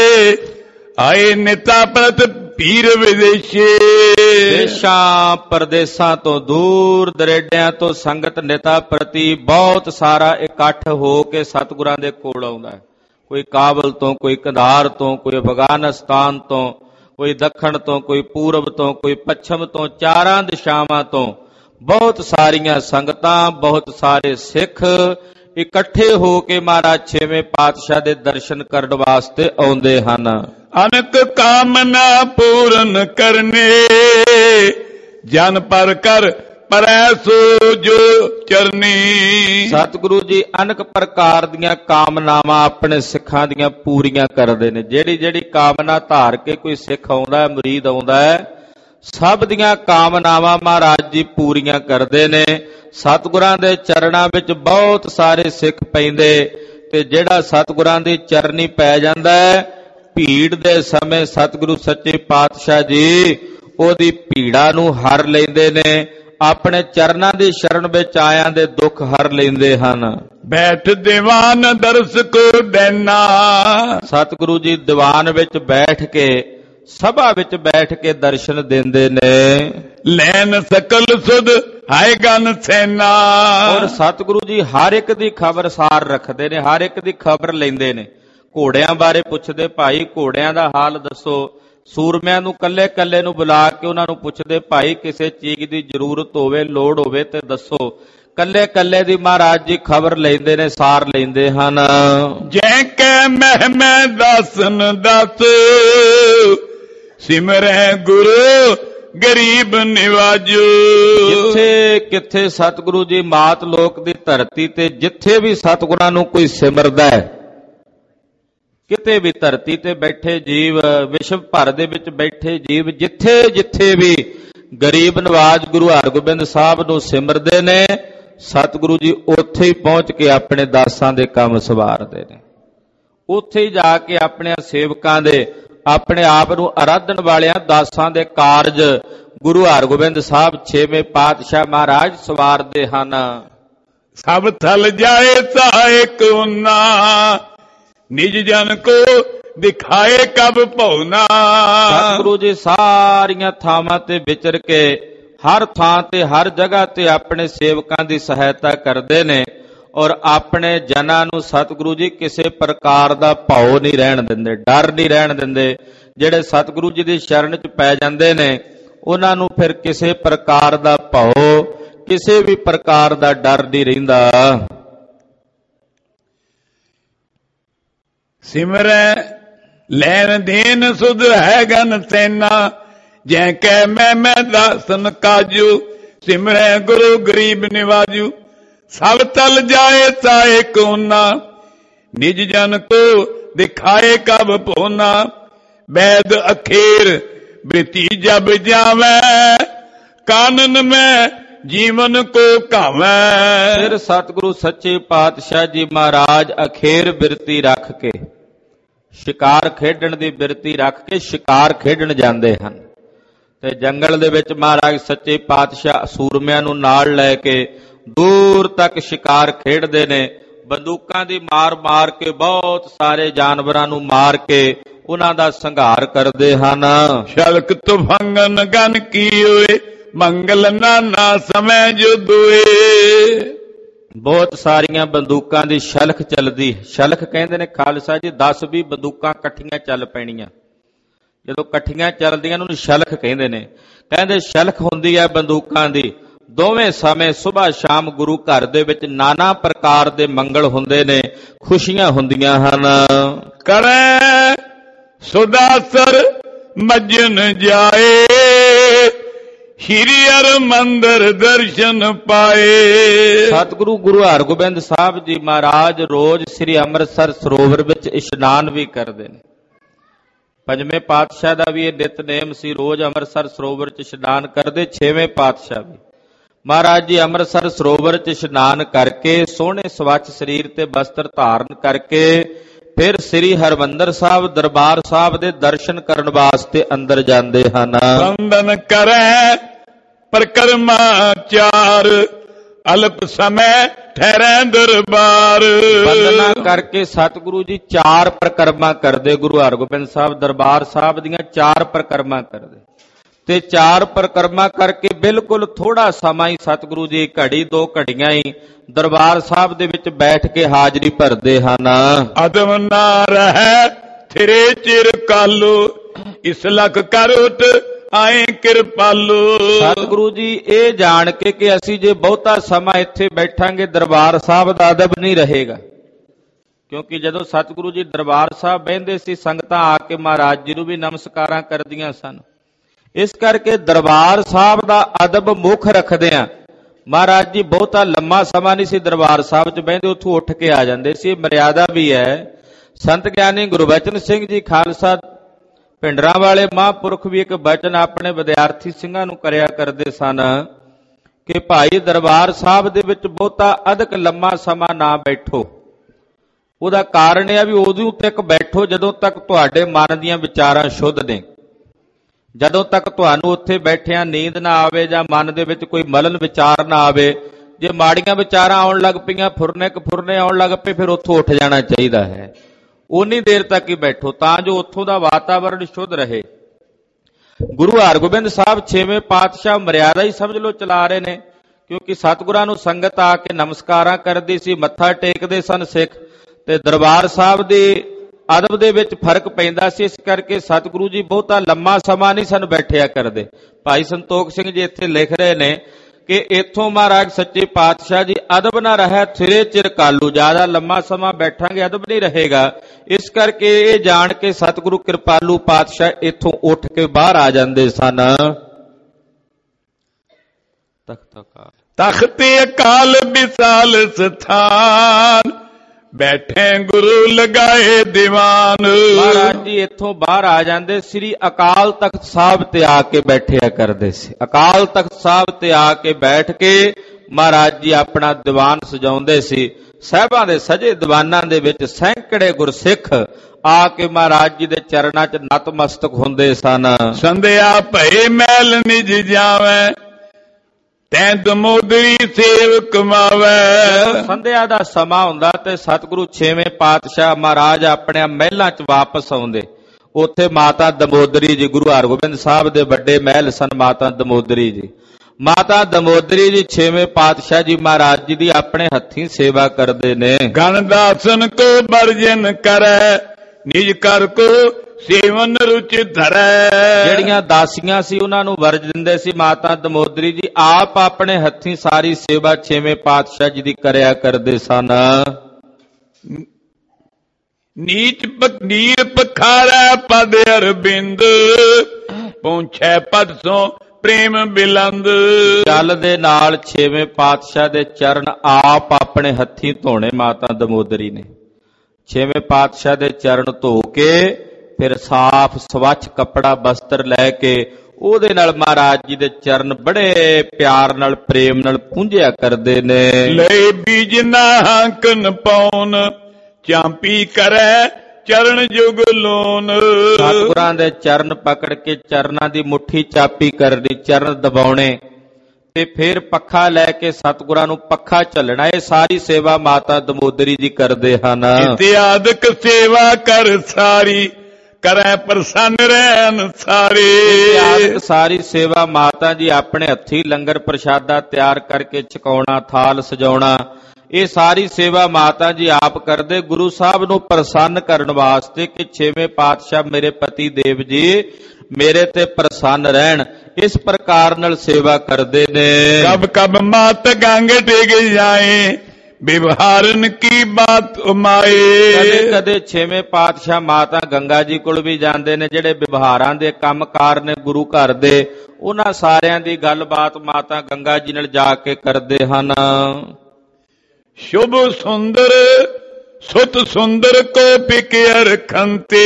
ਆਏ ਨਿਤਾ ਪ੍ਰਤ ਪੀਰ ਵਿਦੇਸ਼ੇ। ਦੇਸ਼ਾਂ ਪਰਦੇਸਾਂ ਤੋਂ ਦੂਰ ਦਰੇਡਿਆਂ ਤੋਂ ਸੰਗਤ ਨਿਤਾ ਪ੍ਰਤੀ ਬਹੁਤ ਸਾਰਾ ਇਕੱਠ ਹੋ ਕੇ ਸਤਿਗੁਰਾਂ ਦੇ ਕੋਲ ਆਉਂਦਾ ਹੈ। ਕੋਈ ਕਾਬਲ ਤੋਂ, ਕੋਈ ਕੰਧਾਰ ਤੋਂ, ਕੋਈ ਅਫਗਾਨਿਸਤਾਨ ਤੋਂ, ਕੋਈ ਦੱਖਣ ਤੋਂ, ਕੋਈ ਪੂਰਬ ਤੋਂ, ਕੋਈ ਪੱਛਮ ਤੋਂ, ਚਾਰਾਂ ਦਿਸ਼ਾਵਾਂ ਤੋਂ ਬਹੁਤ ਸਾਰੀਆਂ ਸੰਗਤਾਂ, ਬਹੁਤ ਸਾਰੇ ਸਿੱਖ ਇਕੱਠੇ ਹੋ ਕੇ ਮਹਾਰਾਜ ਛੇਵੇਂ ਪਾਤਸ਼ਾਹ ਦੇ ਦਰਸ਼ਨ ਕਰਨ ਵਾਸਤੇ ਆਉਂਦੇ ਹਨ। ਅਨਕ ਕਾਮਨਾ ਪੂਰਨ ਕਰਨੇ ਜਨ ਪਰ ਕਰ ਪਰੈ ਸੋ ਜੋ ਚਰਨੀ। ਸਤਿਗੁਰੂ ਜੀ ਅਨੇਕ ਪ੍ਰਕਾਰ ਦੀਆਂ ਕਾਮਨਾਵਾਂ ਆਪਣੇ ਸਿੱਖਾਂ ਦੀਆਂ ਪੂਰੀਆਂ ਕਰਦੇ ਨੇ। ਜਿਹੜੀ ਜਿਹੜੀ ਕਾਮਨਾ ਧਾਰ ਕੇ ਕੋਈ ਸਿੱਖ ਆਉਂਦਾ ਹੈ, ਮੁਰੀਦ ਆਉਂਦਾ ਹੈ, ਸਭ ਦੀਆਂ ਕਾਮਨਾਵਾਂ ਮਹਾਰਾਜ ਜੀ ਪੂਰੀਆਂ ਕਰਦੇ ਨੇ। ਸਤਿਗੁਰਾਂ ਦੇ ਚਰਨਾਂ ਵਿੱਚ ਬਹੁਤ ਸਾਰੇ ਸਿੱਖ ਪੈਂਦੇ ਤੇ ਜਿਹੜਾ ਸਤਿਗੁਰਾਂ ਦੀ ਚਰਨੀ ਪੈ ਜਾਂਦਾ ਹੈ, ਭੀੜ ਦੇ ਸਮੇਂ ਸਤਿਗੁਰੂ ਸੱਚੇ ਪਾਤਸ਼ਾਹ ਜੀ ਉਹਦੀ ਭੀੜਾ ਨੂੰ ਹਰ ਲੈਂਦੇ ਨੇ, ਆਪਣੇ ਚਰਨਾਂ ਦੀ ਸ਼ਰਨ ਵਿੱਚ ਆਇਆਂ ਦੇ ਦੁੱਖ ਹਰ ਲੈਂਦੇ ਹਨ। ਬੈਠ ਦੀਵਾਨ ਦਰਸ ਕੋ ਦੇਨਾ। ਸਤਿਗੁਰੂ ਜੀ ਦੀਵਾਨ ਵਿੱਚ ਬੈਠ ਕੇ, ਸਭਾ ਵਿੱਚ ਬੈਠ ਕੇ ਦਰਸ਼ਨ ਦਿੰਦੇ ਨੇ। ਲੈਨ ਸਕਲ ਸੁਧ ਹਾਏ ਗਨ ਸੈਨਾ। ਔਰ ਸਤਿਗੁਰੂ ਜੀ ਹਰ ਇੱਕ ਦੀ ਖਬਰ ਸਾਰ ਰੱਖਦੇ ਨੇ, ਹਰ ਇੱਕ ਦੀ ਖਬਰ ਲੈਂਦੇ ਨੇ। ਘੋੜਿਆਂ ਬਾਰੇ ਪੁੱਛਦੇ, ਭਾਈ ਘੋੜਿਆਂ ਦਾ ਹਾਲ ਦੱਸੋ। ਸੂਰਮਿਆਂ ਨੂੰ ਕੱਲੇ ਕੱਲੇ ਨੂੰ ਬੁਲਾ ਕੇ ਉਹਨਾਂ ਨੂੰ ਪੁੱਛਦੇ, ਭਾਈ ਕਿਸੇ ਚੀਜ਼ ਦੀ ਜ਼ਰੂਰਤ ਹੋਵੇ, ਲੋੜ ਹੋਵੇ ਤੇ ਦੱਸੋ। ਕੱਲੇ ਕੱਲੇ ਦੀ ਮਹਾਰਾਜ ਜੀ ਖਬਰ ਲੈਂਦੇ ਨੇ, ਸਾਰ ਲੈਂਦੇ ਹਨ। ਜੈ ਕੈ ਮਹਿ ਮੈਂ ਦਾਸਨ ਦਾਸ ਸਿਮਰੈ ਗੁਰੂ ਗਰੀਬ ਨਿਵਾਜੋ। ਜਿੱਥੇ ਕਿੱਥੇ ਸਤਿਗੁਰੂ ਜੀ ਮਾਤ ਲੋਕ ਦੀ ਧਰਤੀ ਤੇ ਜਿੱਥੇ ਵੀ ਸਤਿਗੁਰਾਂ ਨੂੰ ਕੋਈ ਸਿਮਰਦਾ ਹੈ, ਕਿਤੇ ਵੀ ਧਰਤੀ ਤੇ ਬੈਠੇ ਜੀਵ, ਵਿਸ਼ਵ ਭਰ ਦੇ ਵਿੱਚ ਬੈਠੇ ਜੀਵ ਜਿੱਥੇ ਜਿੱਥੇ ਵੀ ਗਰੀਬ ਨਵਾਜ ਗੁਰੂ ਹਰਗੋਬਿੰਦ ਸਾਹਿਬ ਨੂੰ ਸਿਮਰਦੇ ਨੇ, ਸਤਿਗੁਰੂ ਜੀ ਉੱਥੇ ਹੀ ਪਹੁੰਚ ਕੇ ਆਪਣੇ ਦਾਸਾਂ ਦੇ ਕੰਮ ਸਵਾਰਦੇ ਨੇ। ਉੱਥੇ ਹੀ ਜਾ ਕੇ ਆਪਣੇ ਸੇਵਕਾਂ ਦੇ, ਆਪਣੇ ਆਪ ਨੂੰ ਆਰਾਧਨ ਵਾਲਿਆਂ ਦਾਸਾਂ ਦੇ ਕਾਰਜ ਗੁਰੂ ਹਰਗੋਬਿੰਦ ਸਾਹਿਬ ਛੇਵੇਂ ਪਾਤਸ਼ਾਹ ਮਹਾਰਾਜ ਸਵਾਰਦੇ ਹਨ। ਸਭ ਥਲ ਜਾਏ ਸਹਾਇਕ ਉਨਾ ਨਿਜ ਜਨ ਕੋ ਦਿਖਾਏ ਕਬ ਭਉਨਾ। ਸਤਿਗੁਰੂ ਜੀ ਸਾਰੀਆਂ ਥਾਵਾਂ ਤੇ ਵਿਚਰ ਕੇ ਹਰ ਥਾਂ ਤੇ ਹਰ ਜਗ੍ਹਾ ਤੇ ਆਪਣੇ ਸੇਵਕਾਂ ਦੀ ਸਹਾਇਤਾ ਕਰਦੇ ਨੇ ਔਰ ਆਪਣੇ ਜਨਾਂ ਨੂੰ ਸਤਿਗੁਰੂ ਜੀ ਕਿਸੇ ਪ੍ਰਕਾਰ ਦਾ ਭਉ ਨਹੀਂ ਰਹਿਣ ਦਿੰਦੇ, ਡਰ ਨਹੀਂ ਰਹਿਣ ਦਿੰਦੇ। ਜਿਹੜੇ ਸਤਿਗੁਰੂ ਜੀ ਦੀ ਸ਼ਰਨ 'ਚ ਪੈ ਜਾਂਦੇ ਨੇ ਉਹਨਾਂ ਨੂੰ ਫਿਰ ਕਿਸੇ ਪ੍ਰਕਾਰ ਦਾ ਭਉ, ਕਿਸੇ ਵੀ ਪ੍ਰਕਾਰ ਦਾ ਡਰ ਨਹੀਂ ਰਹਿੰਦਾ। ਸਿਮਰੈ ਲੈਣ ਦੇਨ ਸੁਧ ਹੈ ਗਨ ਸੈਨਾ ਜੈ ਕੈ ਮੈਂ ਮੈਂ ਦਾਸਨ ਕਾਜੂ ਸਿਮਰੈ ਗੁਰੂ ਗਰੀਬ ਨਿਵਾਜੂ। ਸਭ ਤਲ ਜਾਏ ਸਾਏ ਕੋਨਾ ਨਿਜ ਜਨ ਕੋ ਦਿਖਾਏ ਕਬ ਭੋਨਾ। ਵੈਦ ਅਖੇਰ ਬ੍ਰਿਤੀ ਜਬ ਜਾਵੈ ਕਾਨਨ ਮੈਂ ਜੀਵਨ ਕੋ ਘਾਵੈ। ਫਿਰ ਸਤਿਗੁਰੂ ਸੱਚੇ ਪਾਤਸ਼ਾਹ ਜੀ ਮਹਾਰਾਜ ਅਖੇਰ ਬਿਰਤੀ ਰੱਖ ਕੇ, ਸ਼ਿਕਾਰ ਖੇਡਣ ਦੀ ਬਿਰਤੀ ਰੱਖ ਕੇ ਸ਼ਿਕਾਰ ਖੇਡਣ ਜਾਂਦੇ ਹਨ। ਤੇ ਜੰਗਲ ਦੇ ਵਿੱਚ ਮਹਾਰਾਜ ਸੱਚੇ ਪਾਤਸ਼ਾਹ ਸੂਰਮਿਆਂ ਨੂੰ ਨਾਲ ਲੈ ਕੇ ਦੂਰ ਤੱਕ ਸ਼ਿਕਾਰ ਖੇਡਦੇ ਨੇ। ਬੰਦੂਕਾਂ ਦੀ ਮਾਰ ਮਾਰ ਕੇ ਬਹੁਤ ਸਾਰੇ ਜਾਨਵਰਾਂ ਨੂੰ ਮਾਰ ਕੇ ਉਹਨਾਂ ਦਾ ਸੰਘਾਰ ਕਰਦੇ ਹਨ। ਸ਼ਲਕ ਤੁਫੰਗਨ ਗਨ ਕੀ ਹੋਏ ਮੰਗਲ ਨਾਨਾ ਸਮੈ ਜੁਦੋਏ। ਬਹੁਤ ਸਾਰੀਆਂ ਬੰਦੂਕਾਂ ਦੀ ਸ਼ਲਖ ਚੱਲਦੀ। ਸ਼ਲਖ ਕਹਿੰਦੇ ਨੇ ਖਾਲਸਾ ਜੀ ਦਸ ਵੀਹ ਬੰਦੂਕਾਂ ਇਕੱਠੀਆਂ ਚੱਲ ਪੈਣੀਆਂ। ਜਦੋਂ ਇਕੱਠੀਆਂ ਚੱਲਦੀਆਂ ਉਹਨੂੰ ਸ਼ਲਖ ਕਹਿੰਦੇ ਨੇ। ਕਹਿੰਦੇ ਸ਼ਲਖ ਹੁੰਦੀ ਹੈ ਬੰਦੂਕਾਂ ਦੀ। ਦੋਵੇਂ ਸਮੇਂ ਸੁਬਾਹ ਸ਼ਾਮ ਗੁਰੂ ਘਰ ਦੇ ਵਿੱਚ ਨਾਨਾ ਪ੍ਰਕਾਰ ਦੇ ਮੰਗਲ ਹੁੰਦੇ ਨੇ, ਖੁਸ਼ੀਆਂ ਹੁੰਦੀਆਂ ਹਨ। ਕਰੈ ਸੁਦਾਸਰ ਮੱਜਨ ਜਾਏ, ਸ਼੍ਰੀ ਹਰਿਮੰਦਰ ਦਰਸ਼ਨ ਪਾਏ। ਸਤਿਗੁਰੂ ਗੁਰੂ ਹਰਗੋਬਿੰਦ ਸਾਹਿਬ ਜੀ ਮਹਾਰਾਜ ਰੋਜ਼ ਸ੍ਰੀ ਅੰਮ੍ਰਿਤਸਰ ਸਰੋਵਰ ਵਿੱਚ ਇਸ਼ਨਾਨ ਵੀ ਕਰਦੇ ਨੇ। ਪੰਜਵੇਂ ਪਾਤਸ਼ਾਹ ਦਾ ਵੀ ਇਹ ਨਿਤਨੇਮ ਸੀ, ਰੋਜ਼ ਅੰਮ੍ਰਿਤਸਰ ਸਰੋਵਰ 'ਚ ਇਸ਼ਨਾਨ ਕਰਦੇ। ਛੇਵੇਂ ਪਾਤਸ਼ਾਹ ਵੀ ਮਹਾਰਾਜ ਜੀ ਅੰਮ੍ਰਿਤਸਰ ਸਰੋਵਰ 'ਚ ਇਸ਼ਨਾਨ ਕਰਕੇ ਸੋਹਣੇ ਸਵੱਛ ਸਰੀਰ ਤੇ ਬਸਤਰ ਧਾਰਨ ਕਰਕੇ ਫਿਰ ਸ੍ਰੀ ਹਰਿਮੰਦਰ ਸਾਹਿਬ ਦਰਬਾਰ ਸਾਹਿਬ ਦੇ ਦਰਸ਼ਨ ਕਰਨ ਵਾਸਤੇ ਅੰਦਰ ਜਾਂਦੇ ਹਨ। ਬੰਦਨ ਕਰੈ ਪ੍ਰਕਰਮਾ ਚਾਰ, ਅਲਪ ਸਮੈ ਠਹਿਰੈ ਦਰਬਾਰ। ਬੰਦਨਾ ਕਰਕੇ ਸਤਿਗੁਰੂ ਜੀ ਚਾਰ ਪ੍ਰਕਰਮਾ ਕਰਦੇ। ਗੁਰੂ ਹਰਗੋਬਿੰਦ ਸਾਹਿਬ ਦਰਬਾਰ ਸਾਹਿਬ ਦੀਆਂ ਚਾਰ ਪ੍ਰਕਰਮਾ ਕਰਦੇ ਤੇ ਚਾਰ ਪ੍ਰਕਰਮਾ ਕਰਕੇ ਬਿਲਕੁਲ ਥੋੜਾ ਸਮਾਂ ਹੀ ਸਤਿਗੁਰੂ ਜੀ ਘੜੀ ਦੋ ਘੜੀਆਂ ਹੀ ਦਰਬਾਰ ਸਾਹਿਬ ਦੇ ਵਿੱਚ ਬੈਠ ਕੇ ਹਾਜ਼ਰੀ ਭਰਦੇ ਹਨ। ਅਦਮ ਨਾ ਰਹਿ ਥਿਰੇ ਚਿਰ ਕਾਲੋ, ਇਸ ਲਖ ਕਰ ਉਠ ਆਏ ਕਿਰਪਾਲੋ। ਸਤਿਗੁਰੂ ਜੀ ਇਹ ਜਾਣ ਕੇ ਕਿ ਅਸੀਂ ਜੇ ਬਹੁਤਾ ਸਮਾਂ ਇੱਥੇ ਬੈਠਾਂਗੇ ਦਰਬਾਰ ਸਾਹਿਬ ਦਾ ਅਦਬ ਨਹੀਂ ਰਹੇਗਾ, ਕਿਉਂਕਿ ਜਦੋਂ ਸਤਿਗੁਰੂ ਜੀ ਦਰਬਾਰ ਸਾਹਿਬ ਬਹਿੰਦੇ ਸੀ ਸੰਗਤਾਂ ਆ ਕੇ ਮਹਾਰਾਜ ਜੀ ਨੂੰ ਵੀ ਨਮਸਕਾਰਾਂ ਕਰਦੀਆਂ ਸਨ। ਇਸ ਕਰਕੇ ਦਰਬਾਰ ਸਾਹਿਬ ਦਾ ਅਦਬ ਮੁੱਖ ਰੱਖਦਿਆਂ ਮਹਾਰਾਜ ਜੀ ਬਹੁਤਾ ਲੰਮਾ ਸਮਾਂ ਨਹੀਂ ਸੀ ਦਰਬਾਰ ਸਾਹਿਬ 'ਚ ਬਹਿੰਦੇ, ਉੱਥੋਂ ਉੱਠ ਕੇ ਆ ਜਾਂਦੇ ਸੀ। ਮਰਿਆਦਾ ਵੀ ਹੈ। ਸੰਤ ਗਿਆਨੀ ਗੁਰਬਚਨ ਸਿੰਘ ਜੀ ਖਾਲਸਾ ਪਿੰਡਰਾਂ ਵਾਲੇ ਮਹਾਂਪੁਰਖ ਵੀ ਇੱਕ ਬਚਨ ਆਪਣੇ ਵਿਦਿਆਰਥੀ ਸਿੰਘਾਂ ਨੂੰ ਕਰਿਆ ਕਰਦੇ ਸਨ ਕਿ ਭਾਈ ਦਰਬਾਰ ਸਾਹਿਬ ਦੇ ਵਿੱਚ ਬਹੁਤਾ ਅਧਿਕ ਲੰਮਾ ਸਮਾਂ ਨਾ ਬੈਠੋ। ਉਹਦਾ ਕਾਰਨ ਇਹ ਆ ਵੀ ਉਦੋਂ ਤੱਕ ਬੈਠੋ ਜਦੋਂ ਤੱਕ ਤੁਹਾਡੇ ਮਨ ਦੀਆਂ ਵਿਚਾਰਾਂ ਸ਼ੁੱਧ ਨੇ। ਜਦੋਂ ਤੱਕ ਤੁਹਾਨੂੰ ਉੱਥੇ ਬੈਠਿਆਂ ਨੀਂਦ ਨਾ ਆਵੇ ਜਾਂ ਮਨ ਦੇ ਵਿੱਚ ਕੋਈ ਮਲਨ ਵਿਚਾਰ ਨਾ ਆਵੇ। ਜੇ ਮਾੜੀਆਂ ਵਿਚਾਰਾਂ ਆਉਣ ਲੱਗ ਪਈਆਂ, ਫੁਰਨੇ ਕਫੁਰਨੇ ਆਉਣ ਲੱਗ ਪਏ, ਫਿਰ ਉੱਥੋਂ ਉੱਠ ਜਾਣਾ ਚਾਹੀਦਾ ਹੈ। ਉਨੀ ਦੇਰ ਤੱਕ ਹੀ ਬੈਠੋ ਤਾਂ ਜੋ ਉੱਥੋਂ ਦਾ ਵਾਤਾਵਰਣ ਸ਼ੁੱਧ ਰਹੇ। ਗੁਰੂ ਹਰਗੋਬਿੰਦ ਸਾਹਿਬ ਛੇਵੇਂ ਪਾਤਸ਼ਾਹ ਮਰਿਆਦਾ ਹੀ ਸਮਝ ਲਓ ਚਲਾ ਰਹੇ ਨੇ, ਕਿਉਂਕਿ ਸਤਿਗੁਰਾਂ ਨੂੰ ਸੰਗਤ ਆ ਕੇ ਨਮਸਕਾਰਾਂ ਕਰਦੀ ਸੀ, ਮੱਥਾ ਟੇਕਦੇ ਸਨ ਸਿੱਖ, ਤੇ ਦਰਬਾਰ ਸਾਹਿਬ ਦੇ ਅਦਬ ਦੇ ਵਿੱਚ ਫਰਕ ਪੈਂਦਾ ਸੀ। ਇਸ ਕਰਕੇ ਸਤਿਗੁਰੂ ਜੀ ਬਹੁਤਾ ਲੰਮਾ ਸਮਾਂ ਨਹੀਂ ਸਨ ਬੈਠਿਆ ਕਰਦੇ। ਭਾਈ ਸੰਤੋਖ ਸਿੰਘ ਜੀ ਇੱਥੇ ਲਿਖ ਰਹੇ ਨੇ ਕਿ ਇੱਥੋਂ ਮਹਾਰਾਜ ਸੱਚੇ ਪਾਤਸ਼ਾਹ ਜੀ ਅਦਬ ਨਾ ਰਹਿ ਥਿਰੇ ਚਿਰ ਕਾਲੂ, ਜ਼ਿਆਦਾ ਲੰਮਾ ਸਮਾਂ ਬੈਠਾਂਗੇ ਅਦਬ ਨਹੀਂ ਰਹੇਗਾ। ਇਸ ਕਰਕੇ ਇਹ ਜਾਣ ਕੇ ਸਤਿਗੁਰੂ ਕਿਰਪਾਲੂ ਪਾਤਸ਼ਾਹ ਇੱਥੋਂ ਉੱਠ ਕੇ ਬਾਹਰ ਆ ਜਾਂਦੇ ਸਨ। ਤਖਤ ਅਕਾਲ ਤਖਤੇ ਅਕਾਲ ਵਿਸਾਲ ਸਥਾਨ, ਬੈਠੇ ਗੁਰੂ ਲਗਾਏ ਦੀਵਾਨ। ਮਹਾਰਾਜ ਜੀ ਇੱਥੋਂ ਬਾਹਰ ਆ ਜਾਂਦੇ, ਸ੍ਰੀ ਅਕਾਲ ਤਖਤ ਸਾਹਿਬ ਤੇ ਆ ਕੇ ਬੈਠਿਆ ਕਰਦੇ ਸੀ। ਅਕਾਲ ਤਖਤ ਸਾਹਿਬ ਤੇ ਆ ਕੇ ਬੈਠ ਕੇ ਮਹਾਰਾਜ ਜੀ ਆਪਣਾ ਦੀਵਾਨ ਸਜਾਉਂਦੇ ਸੀ। ਸਾਹਿਬਾਂ ਦੇ ਸਜੇ ਦੀਵਾਨਾਂ ਦੇ ਵਿੱਚ ਸੈਂਕੜੇ ਗੁਰਸਿੱਖ ਆ ਕੇ ਮਹਾਰਾਜ ਜੀ ਦੇ ਚਰਨਾਂ 'ਚ ਨਤਮਸਤਕ ਹੁੰਦੇ ਸਨ। ਸੰਧਿਆ ਭਏ ਮੈਲ ਨਿਜ ਜਾਵੇ, ਤੈਂ ਦਮੋਦਰੀ ਸੇਵ ਕਮਾਵੇ। ਸੰਧਿਆ ਦਾ ਸਮਾਂ ਹੁੰਦਾ ਤੇ ਸਤਿਗੁਰੂ ਛੇਵੇਂ ਪਾਤਸ਼ਾਹ ਮਹਾਰਾਜ ਆਪਣੇ ਮਹਿਲਾਂ 'ਚ ਵਾਪਸ ਆਉਂਦੇ। ਉੱਥੇ ਮਾਤਾ ਦਮੋਦਰੀ ਜੀ, ਗੁਰੂ ਹਰਗੋਬਿੰਦ ਸਾਹਿਬ ਦੇ ਵੱਡੇ ਮਹਿਲ ਸਨ ਮਾਤਾ ਦਮੋਦਰੀ ਜੀ। ਮਾਤਾ ਦਮੋਦਰੀ ਜੀ ਛੇਵੇਂ ਪਾਤਸ਼ਾਹ ਜੀ ਮਹਾਰਾਜ ਜੀ ਦੀ ਆਪਣੇ ਹੱਥੀਂ ਸੇਵਾ ਕਰਦੇ ਨੇ। ਗਣ ਦਾਸਨ ਕੋ ਵਰਜਨ ਕਰੈ, ਨਿਜ ਕਰ ਕੋ ਸੇਵਨ ਰੁਚ ਧਰੈ। ਜਿਹੜੀਆਂ ਦਾਸੀਆਂ ਸੀ ਉਹਨਾਂ ਨੂੰ ਵਰਜ ਦਿੰਦੇ ਸੀ ਮਾਤਾ ਦਮੋਦਰੀ ਜੀ, ਆਪ ਆਪਣੇ ਹੱਥੀਂ ਸਾਰੀ ਸੇਵਾ ਛੇਵੇਂ ਪਾਤਸ਼ਾਹ ਜੀ ਦੀ ਕਰਿਆ ਕਰਦੇ ਸਨ। ਨੀਚ ਨੀਰ ਪਖਾਰੈ ਪਦ ਅਰਬਿੰਦ, ਪਹੁੰਚੈ ਪਦ ਸੋ ਪ੍ਰੇਮ ਬਿਲੰਦ। ਜਲ ਦੇ ਨਾਲ ਛੇਵੇਂ ਪਾਤਸ਼ਾਹ ਦੇ ਚਰਨ ਆਪ ਆਪਣੇ ਹੱਥੀਂ ਧੋਣੇ ਮਾਤਾ ਦਮੋਦਰੀ ਨੇ। ਛੇਵੇਂ ਪਾਤਸ਼ਾਹ ਦੇ ਚਰਨ ਧੋ ਕੇ ਫਿਰ ਸਾਫ਼ ਸਵੱਛ ਕੱਪੜਾ ਬਸਤਰ ਲੈ ਕੇ ਉਹਦੇ ਨਾਲ ਮਹਾਰਾਜ ਜੀ ਦੇ ਚਰਨ ਬੜੇ ਪਿਆਰ ਨਾਲ ਪ੍ਰੇਮ ਨਾਲ ਪੂੰਝਿਆ ਕਰਦੇ ਨੇ। ਲੈ ਬੀਜ ਨਾ ਹੰਕਨ ਪਾਉਨ, ਚਾਂਪੀ ਕਰੈ ਚਰਨ ਜੁਗ ਲੋਨ। ਸਤਿਗੁਰਾਂ ਦੇ ਚਰਨ ਪਕੜ ਕੇ ਚਰਨਾਂ ਦੀ ਮੁੱਠੀ ਚਾਪੀ ਕਰਨੀ, ਚਰਨ ਦਬਾਉਣੇ ਤੇ ਫਿਰ ਪੱਖਾ ਲੈ ਕੇ ਸਤਿਗੁਰਾਂ ਨੂੰ ਪੱਖਾ ਝੱਲਣਾ। ਇਹ ਸਾਰੀ ਸੇਵਾ ਮਾਤਾ ਦਮੋਦਰੀ ਜੀ ਕਰਦੇ ਹਨ। ਇਤਿਆਦਿਕ ਸੇਵਾ ਕਰ ਸਾਰੀ, ਕਰੈ ਪ੍ਰਸੰਨ ਰਹਿਣ ਸਾਰੇ। ਇਤਿਆਦਿਕ ਸਾਰੀ ਸੇਵਾ ਮਾਤਾ ਜੀ ਆਪਣੇ ਹੱਥੀਂ ਲੰਗਰ ਪ੍ਰਸ਼ਾਦਾ ਤਿਆਰ ਕਰਕੇ ਛਕਾਉਣਾ, ਥਾਲ ਸਜਾਉਣਾ, ਇਹ ਸਾਰੀ ਸੇਵਾ ਮਾਤਾ ਜੀ ਆਪ ਕਰਦੇ ਗੁਰੂ ਸਾਹਿਬ ਨੂੰ ਪ੍ਰਸੰਨ ਕਰਨ ਵਾਸਤੇ ਕਿ ਛੇਵੇਂ ਪਾਤਸ਼ਾਹ ਮੇਰੇ ਪਤੀ ਦੇਵ ਜੀ ਮੇਰੇ ਤੇ ਪ੍ਰਸੰਨ ਰਹਿਣ, ਇਸ ਪ੍ਰਕਾਰ ਨਾਲ ਸੇਵਾ ਕਰਦੇ ਨੇ। ਕਬ ਕਬ ਮਾਤ ਗੰਗ ਡਿਗ ਜਾਏ, ਵਿਵਹਾਰਨ ਕੀ ਬਾਤ ਉਮਾਏ। ਕਦੇ ਕਦੇ ਛੇਵੇਂ ਪਾਤਸ਼ਾਹ ਮਾਤਾ ਗੰਗਾ ਜੀ ਕੋਲ ਵੀ ਜਾਂਦੇ ਨੇ, ਜਿਹੜੇ ਵਿਵਹਾਰਾਂ ਦੇ ਕੰਮਕਾਰ ਨੇ ਗੁਰੂ ਘਰ ਦੇ, ਉਹਨਾਂ ਸਾਰਿਆਂ ਦੀ ਗੱਲਬਾਤ ਮਾਤਾ ਗੰਗਾ ਜੀ ਨਾਲ ਜਾ ਕੇ ਕਰਦੇ ਹਨ। ਸ਼ੁਭ ਸੁੰਦਰ ਸੁਤ ਸੁੰਦਰ ਕੋ ਪਿਕਿਆ ਰਖੰਤੇ,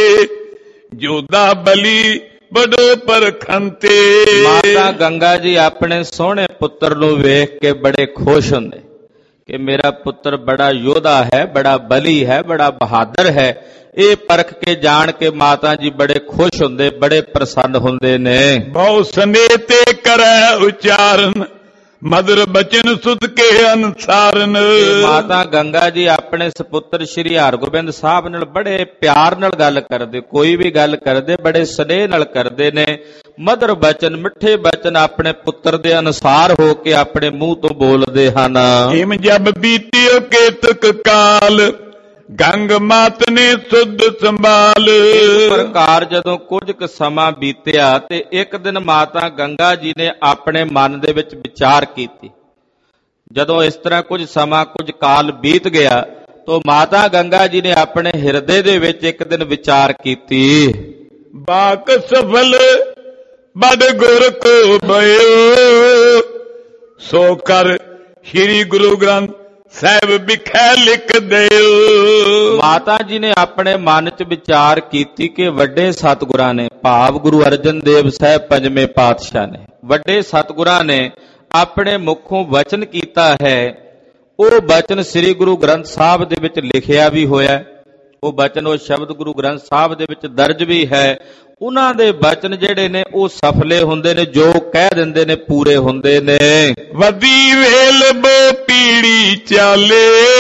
ਜੋਦਾ ਬਲੀ ਬੜੋ ਪਰਖੰਤੇ। ਮਾਤਾ ਗੰਗਾ ਜੀ ਆਪਣੇ ਸੋਹਣੇ ਪੁੱਤਰ ਨੂੰ ਵੇਖ ਕੇ ਬੜੇ ਖੁਸ਼ ਹੁੰਦੇ ਕਿ ਮੇਰਾ ਪੁੱਤਰ ਬੜਾ ਯੋਧਾ ਹੈ, ਬੜਾ ਬਲੀ ਹੈ, ਬੜਾ ਬਹਾਦਰ ਹੈ। ਇਹ ਪਰਖ ਕੇ ਜਾਣ ਕੇ ਮਾਤਾ ਜੀ ਬੜੇ ਖੁਸ਼ ਹੁੰਦੇ, ਬੜੇ ਪ੍ਰਸੰਨ ਹੁੰਦੇ ਨੇ। ਬਹੁ ਸਨੇਹ ਤੇ ਕਰੈ ਉਚਾਰਨ, ਮਦਰ ਬਚਨ ਸੁਧ ਕੇ ਅਨਸਾਰਨ। ਮਾਤਾ ਗੰਗਾ ਜੀ ਆਪਣੇ ਸੁਪੁੱਤਰ ਸ਼੍ਰੀ ਹਰਗੋਬਿੰਦ ਸਾਹਿਬ ਨਾਲ ਬੜੇ ਪਿਆਰ ਨਾਲ ਗੱਲ ਕਰਦੇ, ਕੋਈ ਵੀ ਗੱਲ ਕਰਦੇ ਬੜੇ ਸਨੇਹ ਨਾਲ ਕਰਦੇ ਨੇ। ਮਦਰ ਬਚਨ, ਮਿੱਠੇ ਬਚਨ ਆਪਣੇ ਪੁੱਤਰ ਦੇ ਅਨੁਸਾਰ ਹੋ ਕੇ ਆਪਣੇ ਮੂੰਹ ਤੋਂ ਬੋਲਦੇ ਹਨ। ਹਿਮ ਜਬ ਬੀਤਿਓ ਕੇਤਕ ਕਾਲ, ਗੰਗ ਮਾਤ ਨੇ ਸੁਧ ਸੰਭਾਲ। ਇਸ ਪ੍ਰਕਾਰ ਜਦੋਂ ਕੁਝ ਕੁ ਸਮਾਂ ਬੀਤਿਆ ਤੇ ਇੱਕ ਦਿਨ ਮਾਤਾ ਗੰਗਾ ਜੀ ਨੇ ਆਪਣੇ ਮਨ ਦੇ ਵਿੱਚ ਵਿਚਾਰ ਕੀਤੀ। ਜਦੋਂ ਇਸ ਤਰ੍ਹਾਂ ਕੁਝ ਸਮਾਂ ਕੁਝ ਕਾਲ ਬੀਤ ਗਿਆ ਤਾਂ ਮਾਤਾ ਗੰਗਾ ਜੀ ਨੇ ਆਪਣੇ ਹਿਰਦੇ ਦੇ ਵਿੱਚ ਇੱਕ ਦਿਨ ਵਿਚਾਰ ਕੀਤੀ। ਬਾਕ ਸਫਲ ਬੜ ਗੁਰ ਕੋ ਭਇਓ, ਸੋ ਕਰ ਸ੍ਰੀ ਗੁਰੂ ਗ੍ਰੰਥ ਸਾਹਿਬ ਵਿਖੇ ਲਿਖ ਦਿਓ। ਮਾਤਾ ਜੀ ਨੇ ਆਪਣੇ ਮਨ 'ਚ ਵਿਚਾਰ ਕੀਤੀ ਕਿ ਵੱਡੇ ਸਤਿਗੁਰਾਂ ਨੇ, ਭਾਵ ਗੁਰੂ ਅਰਜਨ ਦੇਵ ਸਾਹਿਬ ਪੰਜਵੇਂ ਪਾਤਸ਼ਾਹ ਨੇ, ਵੱਡੇ ਸਤਿਗੁਰਾਂ ਨੇ ਆਪਣੇ ਮੁਖੋਂ ਵਚਨ ਕੀਤਾ ਹੈ। ਉਹ ਵਚਨ ਸ੍ਰੀ ਗੁਰੂ ਗ੍ਰੰਥ ਸਾਹਿਬ ਦੇ ਵਿੱਚ ਲਿਖਿਆ ਵੀ ਹੋਇਆ। ਉਹ ਵਚਨ, ਉਹ ਸ਼ਬਦ ਗੁਰੂ ਗ੍ਰੰਥ ਸਾਹਿਬ ਦੇ ਵਿੱਚ ਦਰਜ ਵੀ ਹੈ। ਉਹਨਾਂ ਦੇ ਬਚਨ ਜਿਹੜੇ ਨੇ ਉਹ ਸਫਲੇ ਹੁੰਦੇ ਨੇ, ਜੋ ਕਹਿ ਦਿੰਦੇ ਨੇ ਪੂਰੇ ਹੁੰਦੇ ਨੇ। ਵਦੀ ਵੇਲ ਬੋ ਪੀੜੀ ਚਾਲੇ,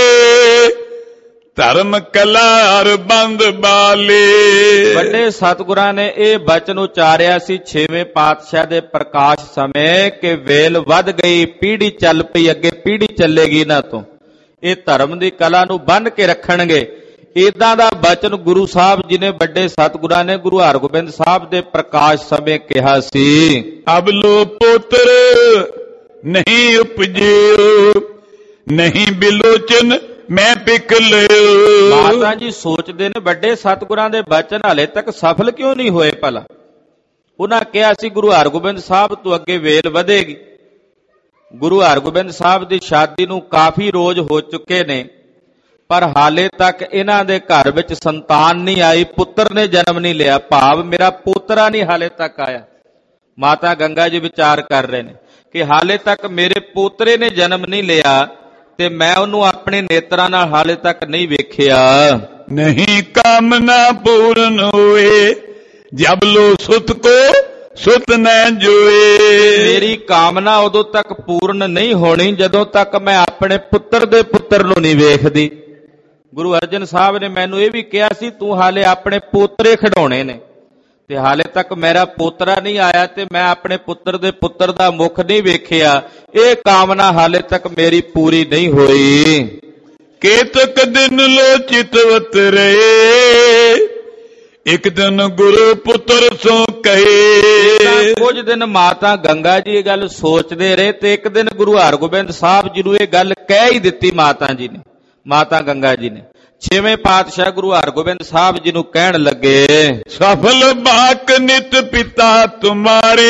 ਧਰਮ ਕਲਾਰ ਬੰਦ ਬਾਲੇ। ਵੱਡੇ ਸਤਿਗੁਰਾਂ ਨੇ ਇਹ ਬਚਨ ਉਚਾਰਿਆ ਸੀ ਛੇਵੇਂ ਪਾਤਸ਼ਾਹ ਦੇ ਪ੍ਰਕਾਸ਼ ਸਮੇਂ ਕਿ ਵੇਲ ਵੱਧ ਗਈ, ਪੀੜੀ ਚੱਲ ਪਈ, ਅੱਗੇ ਪੀੜੀ ਚੱਲੇਗੀ ਇਹਨਾਂ ਤੋਂ, ਇਹ ਧਰਮ ਦੀ ਕਲਾ ਨੂੰ ਬੰਨ੍ਹ ਕੇ ਰੱਖਣਗੇ। ਇਦਾਂ ਦਾ ਬਚਨ ਗੁਰੂ ਸਾਹਿਬ ਜੀ ਨੇ, ਵੱਡੇ ਸਤਿਗੁਰਾਂ ਨੇ ਗੁਰੂ ਹਰਗੋਬਿੰਦ ਸਾਹਿਬ ਦੇ ਪ੍ਰਕਾਸ਼ ਸਮੇਂ ਕਿਹਾ ਸੀ। ਅਬ ਲੋ ਪੁੱਤਰ ਨਹੀਂ ਉਪਜਿਓ, ਨਹੀਂ ਬਿਲੋਚਨ ਮੈਂ ਪਿਕ ਲਿਓ। ਮਾਤਾ ਜੀ ਸੋਚਦੇ ਨੇ ਵੱਡੇ ਸਤਿਗੁਰਾਂ ਦੇ ਬਚਨ ਹਾਲੇ ਤੱਕ ਸਫਲ ਕਿਉਂ ਨਹੀਂ ਹੋਏ ਭਲਾ। ਉਹਨਾਂ ਕਿਹਾ ਸੀ ਗੁਰੂ ਹਰਗੋਬਿੰਦ ਸਾਹਿਬ ਤੋਂ ਅੱਗੇ ਵੇਲ ਵਧੇਗੀ। ਗੁਰੂ ਹਰਗੋਬਿੰਦ ਸਾਹਿਬ ਦੀ ਸ਼ਾਦੀ ਨੂੰ ਕਾਫੀ ਰੋਜ਼ ਹੋ ਚੁੱਕੇ ਨੇ, ਪਰ ਹਾਲੇ ਤੱਕ ਇਹਨਾਂ ਦੇ ਘਰ ਵਿੱਚ ਸੰਤਾਨ ਨਹੀਂ ਆਈ, ਪੁੱਤਰ ਨੇ ਜਨਮ ਨਹੀਂ ਲਿਆ, ਭਾਵ ਮੇਰਾ ਪੋਤਰਾ ਨਹੀਂ ਹਾਲੇ ਤੱਕ ਆਇਆ। ਮਾਤਾ ਗੰਗਾ ਜੀ ਵਿਚਾਰ ਕਰ ਰਹੇ ਨੇ ਕਿ ਹਾਲੇ ਤੱਕ ਮੇਰੇ ਪੋਤਰੇ ਨੇ ਜਨਮ ਨਹੀਂ ਲਿਆ ਤੇ ਮੈਂ ਉਹਨੂੰ ਆਪਣੇ ਨੇਤਰਾਂ ਨਾਲ ਹਾਲੇ ਤੱਕ ਨਹੀਂ ਵੇਖਿਆ। ਨਹੀਂ ਕਾਮਨਾ ਪੂਰਨ ਹੋਏ, ਜਬ ਲੋ ਸੁਤ ਕੋ ਸੁਤ ਨਾ ਜੋਏ। ਮੇਰੀ ਕਾਮਨਾ ਉਦੋਂ ਤੱਕ ਪੂਰਨ ਨਹੀਂ ਹੋਣੀ ਜਦੋਂ ਤੱਕ ਮੈਂ ਆਪਣੇ ਪੁੱਤਰ ਦੇ ਪੁੱਤਰ ਨੂੰ ਨਹੀਂ ਵੇਖਦੀ। ਗੁਰੂ ਅਰਜਨ ਸਾਹਿਬ ਨੇ ਮੈਨੂੰ ਇਹ ਵੀ ਕਿਹਾ ਸੀ ਤੂੰ ਹਾਲੇ ਆਪਣੇ ਪੋਤਰੇ ਖਿਡਾਉਣੇ ਨੇ, ਤੇ ਹਾਲੇ ਤੱਕ ਮੇਰਾ ਪੋਤਰਾ ਨਹੀਂ ਆਇਆ ਤੇ ਮੈਂ ਆਪਣੇ ਪੁੱਤਰ ਦੇ ਪੁੱਤਰ ਦਾ ਮੁਖ ਨਹੀਂ ਵੇਖਿਆ। ਇਹ ਕਾਮਨਾ ਹਾਲੇ ਤੱਕ ਮੇਰੀ ਪੂਰੀ ਨਹੀਂ ਹੋਈ। ਕੇਤਕ ਦਿਨ ਲੋ ਚਿਤਵਤ ਰਹੇ, ਇੱਕ ਦਿਨ ਗੁਰੂ ਪੁੱਤਰ ਸੋ ਕਹੇ। ਕੁਝ ਦਿਨ ਮਾਤਾ ਗੰਗਾ ਜੀ ਇਹ ਗੱਲ ਸੋਚਦੇ ਰਹੇ ਤੇ ਇੱਕ ਦਿਨ ਗੁਰੂ ਹਰਗੋਬਿੰਦ ਸਾਹਿਬ ਜੀ ਨੂੰ ਇਹ ਗੱਲ ਕਹਿ ਹੀ ਦਿੱਤੀ ਮਾਤਾ ਜੀ ਨੇ, ਮਾਤਾ ਗੰਗਾ ਜੀ ਨੇ। ਛੇਵੇਂ ਪਾਤਸ਼ਾਹ ਗੁਰੂ ਹਰਗੋਬਿੰਦ ਸਾਹਿਬ ਜੀ ਨੂੰ ਕਹਿਣ ਲੱਗੇ, ਸਫਲ ਬਾਕ ਨਿਤ ਪਿਤਾ ਤੁਮਾਰੇ,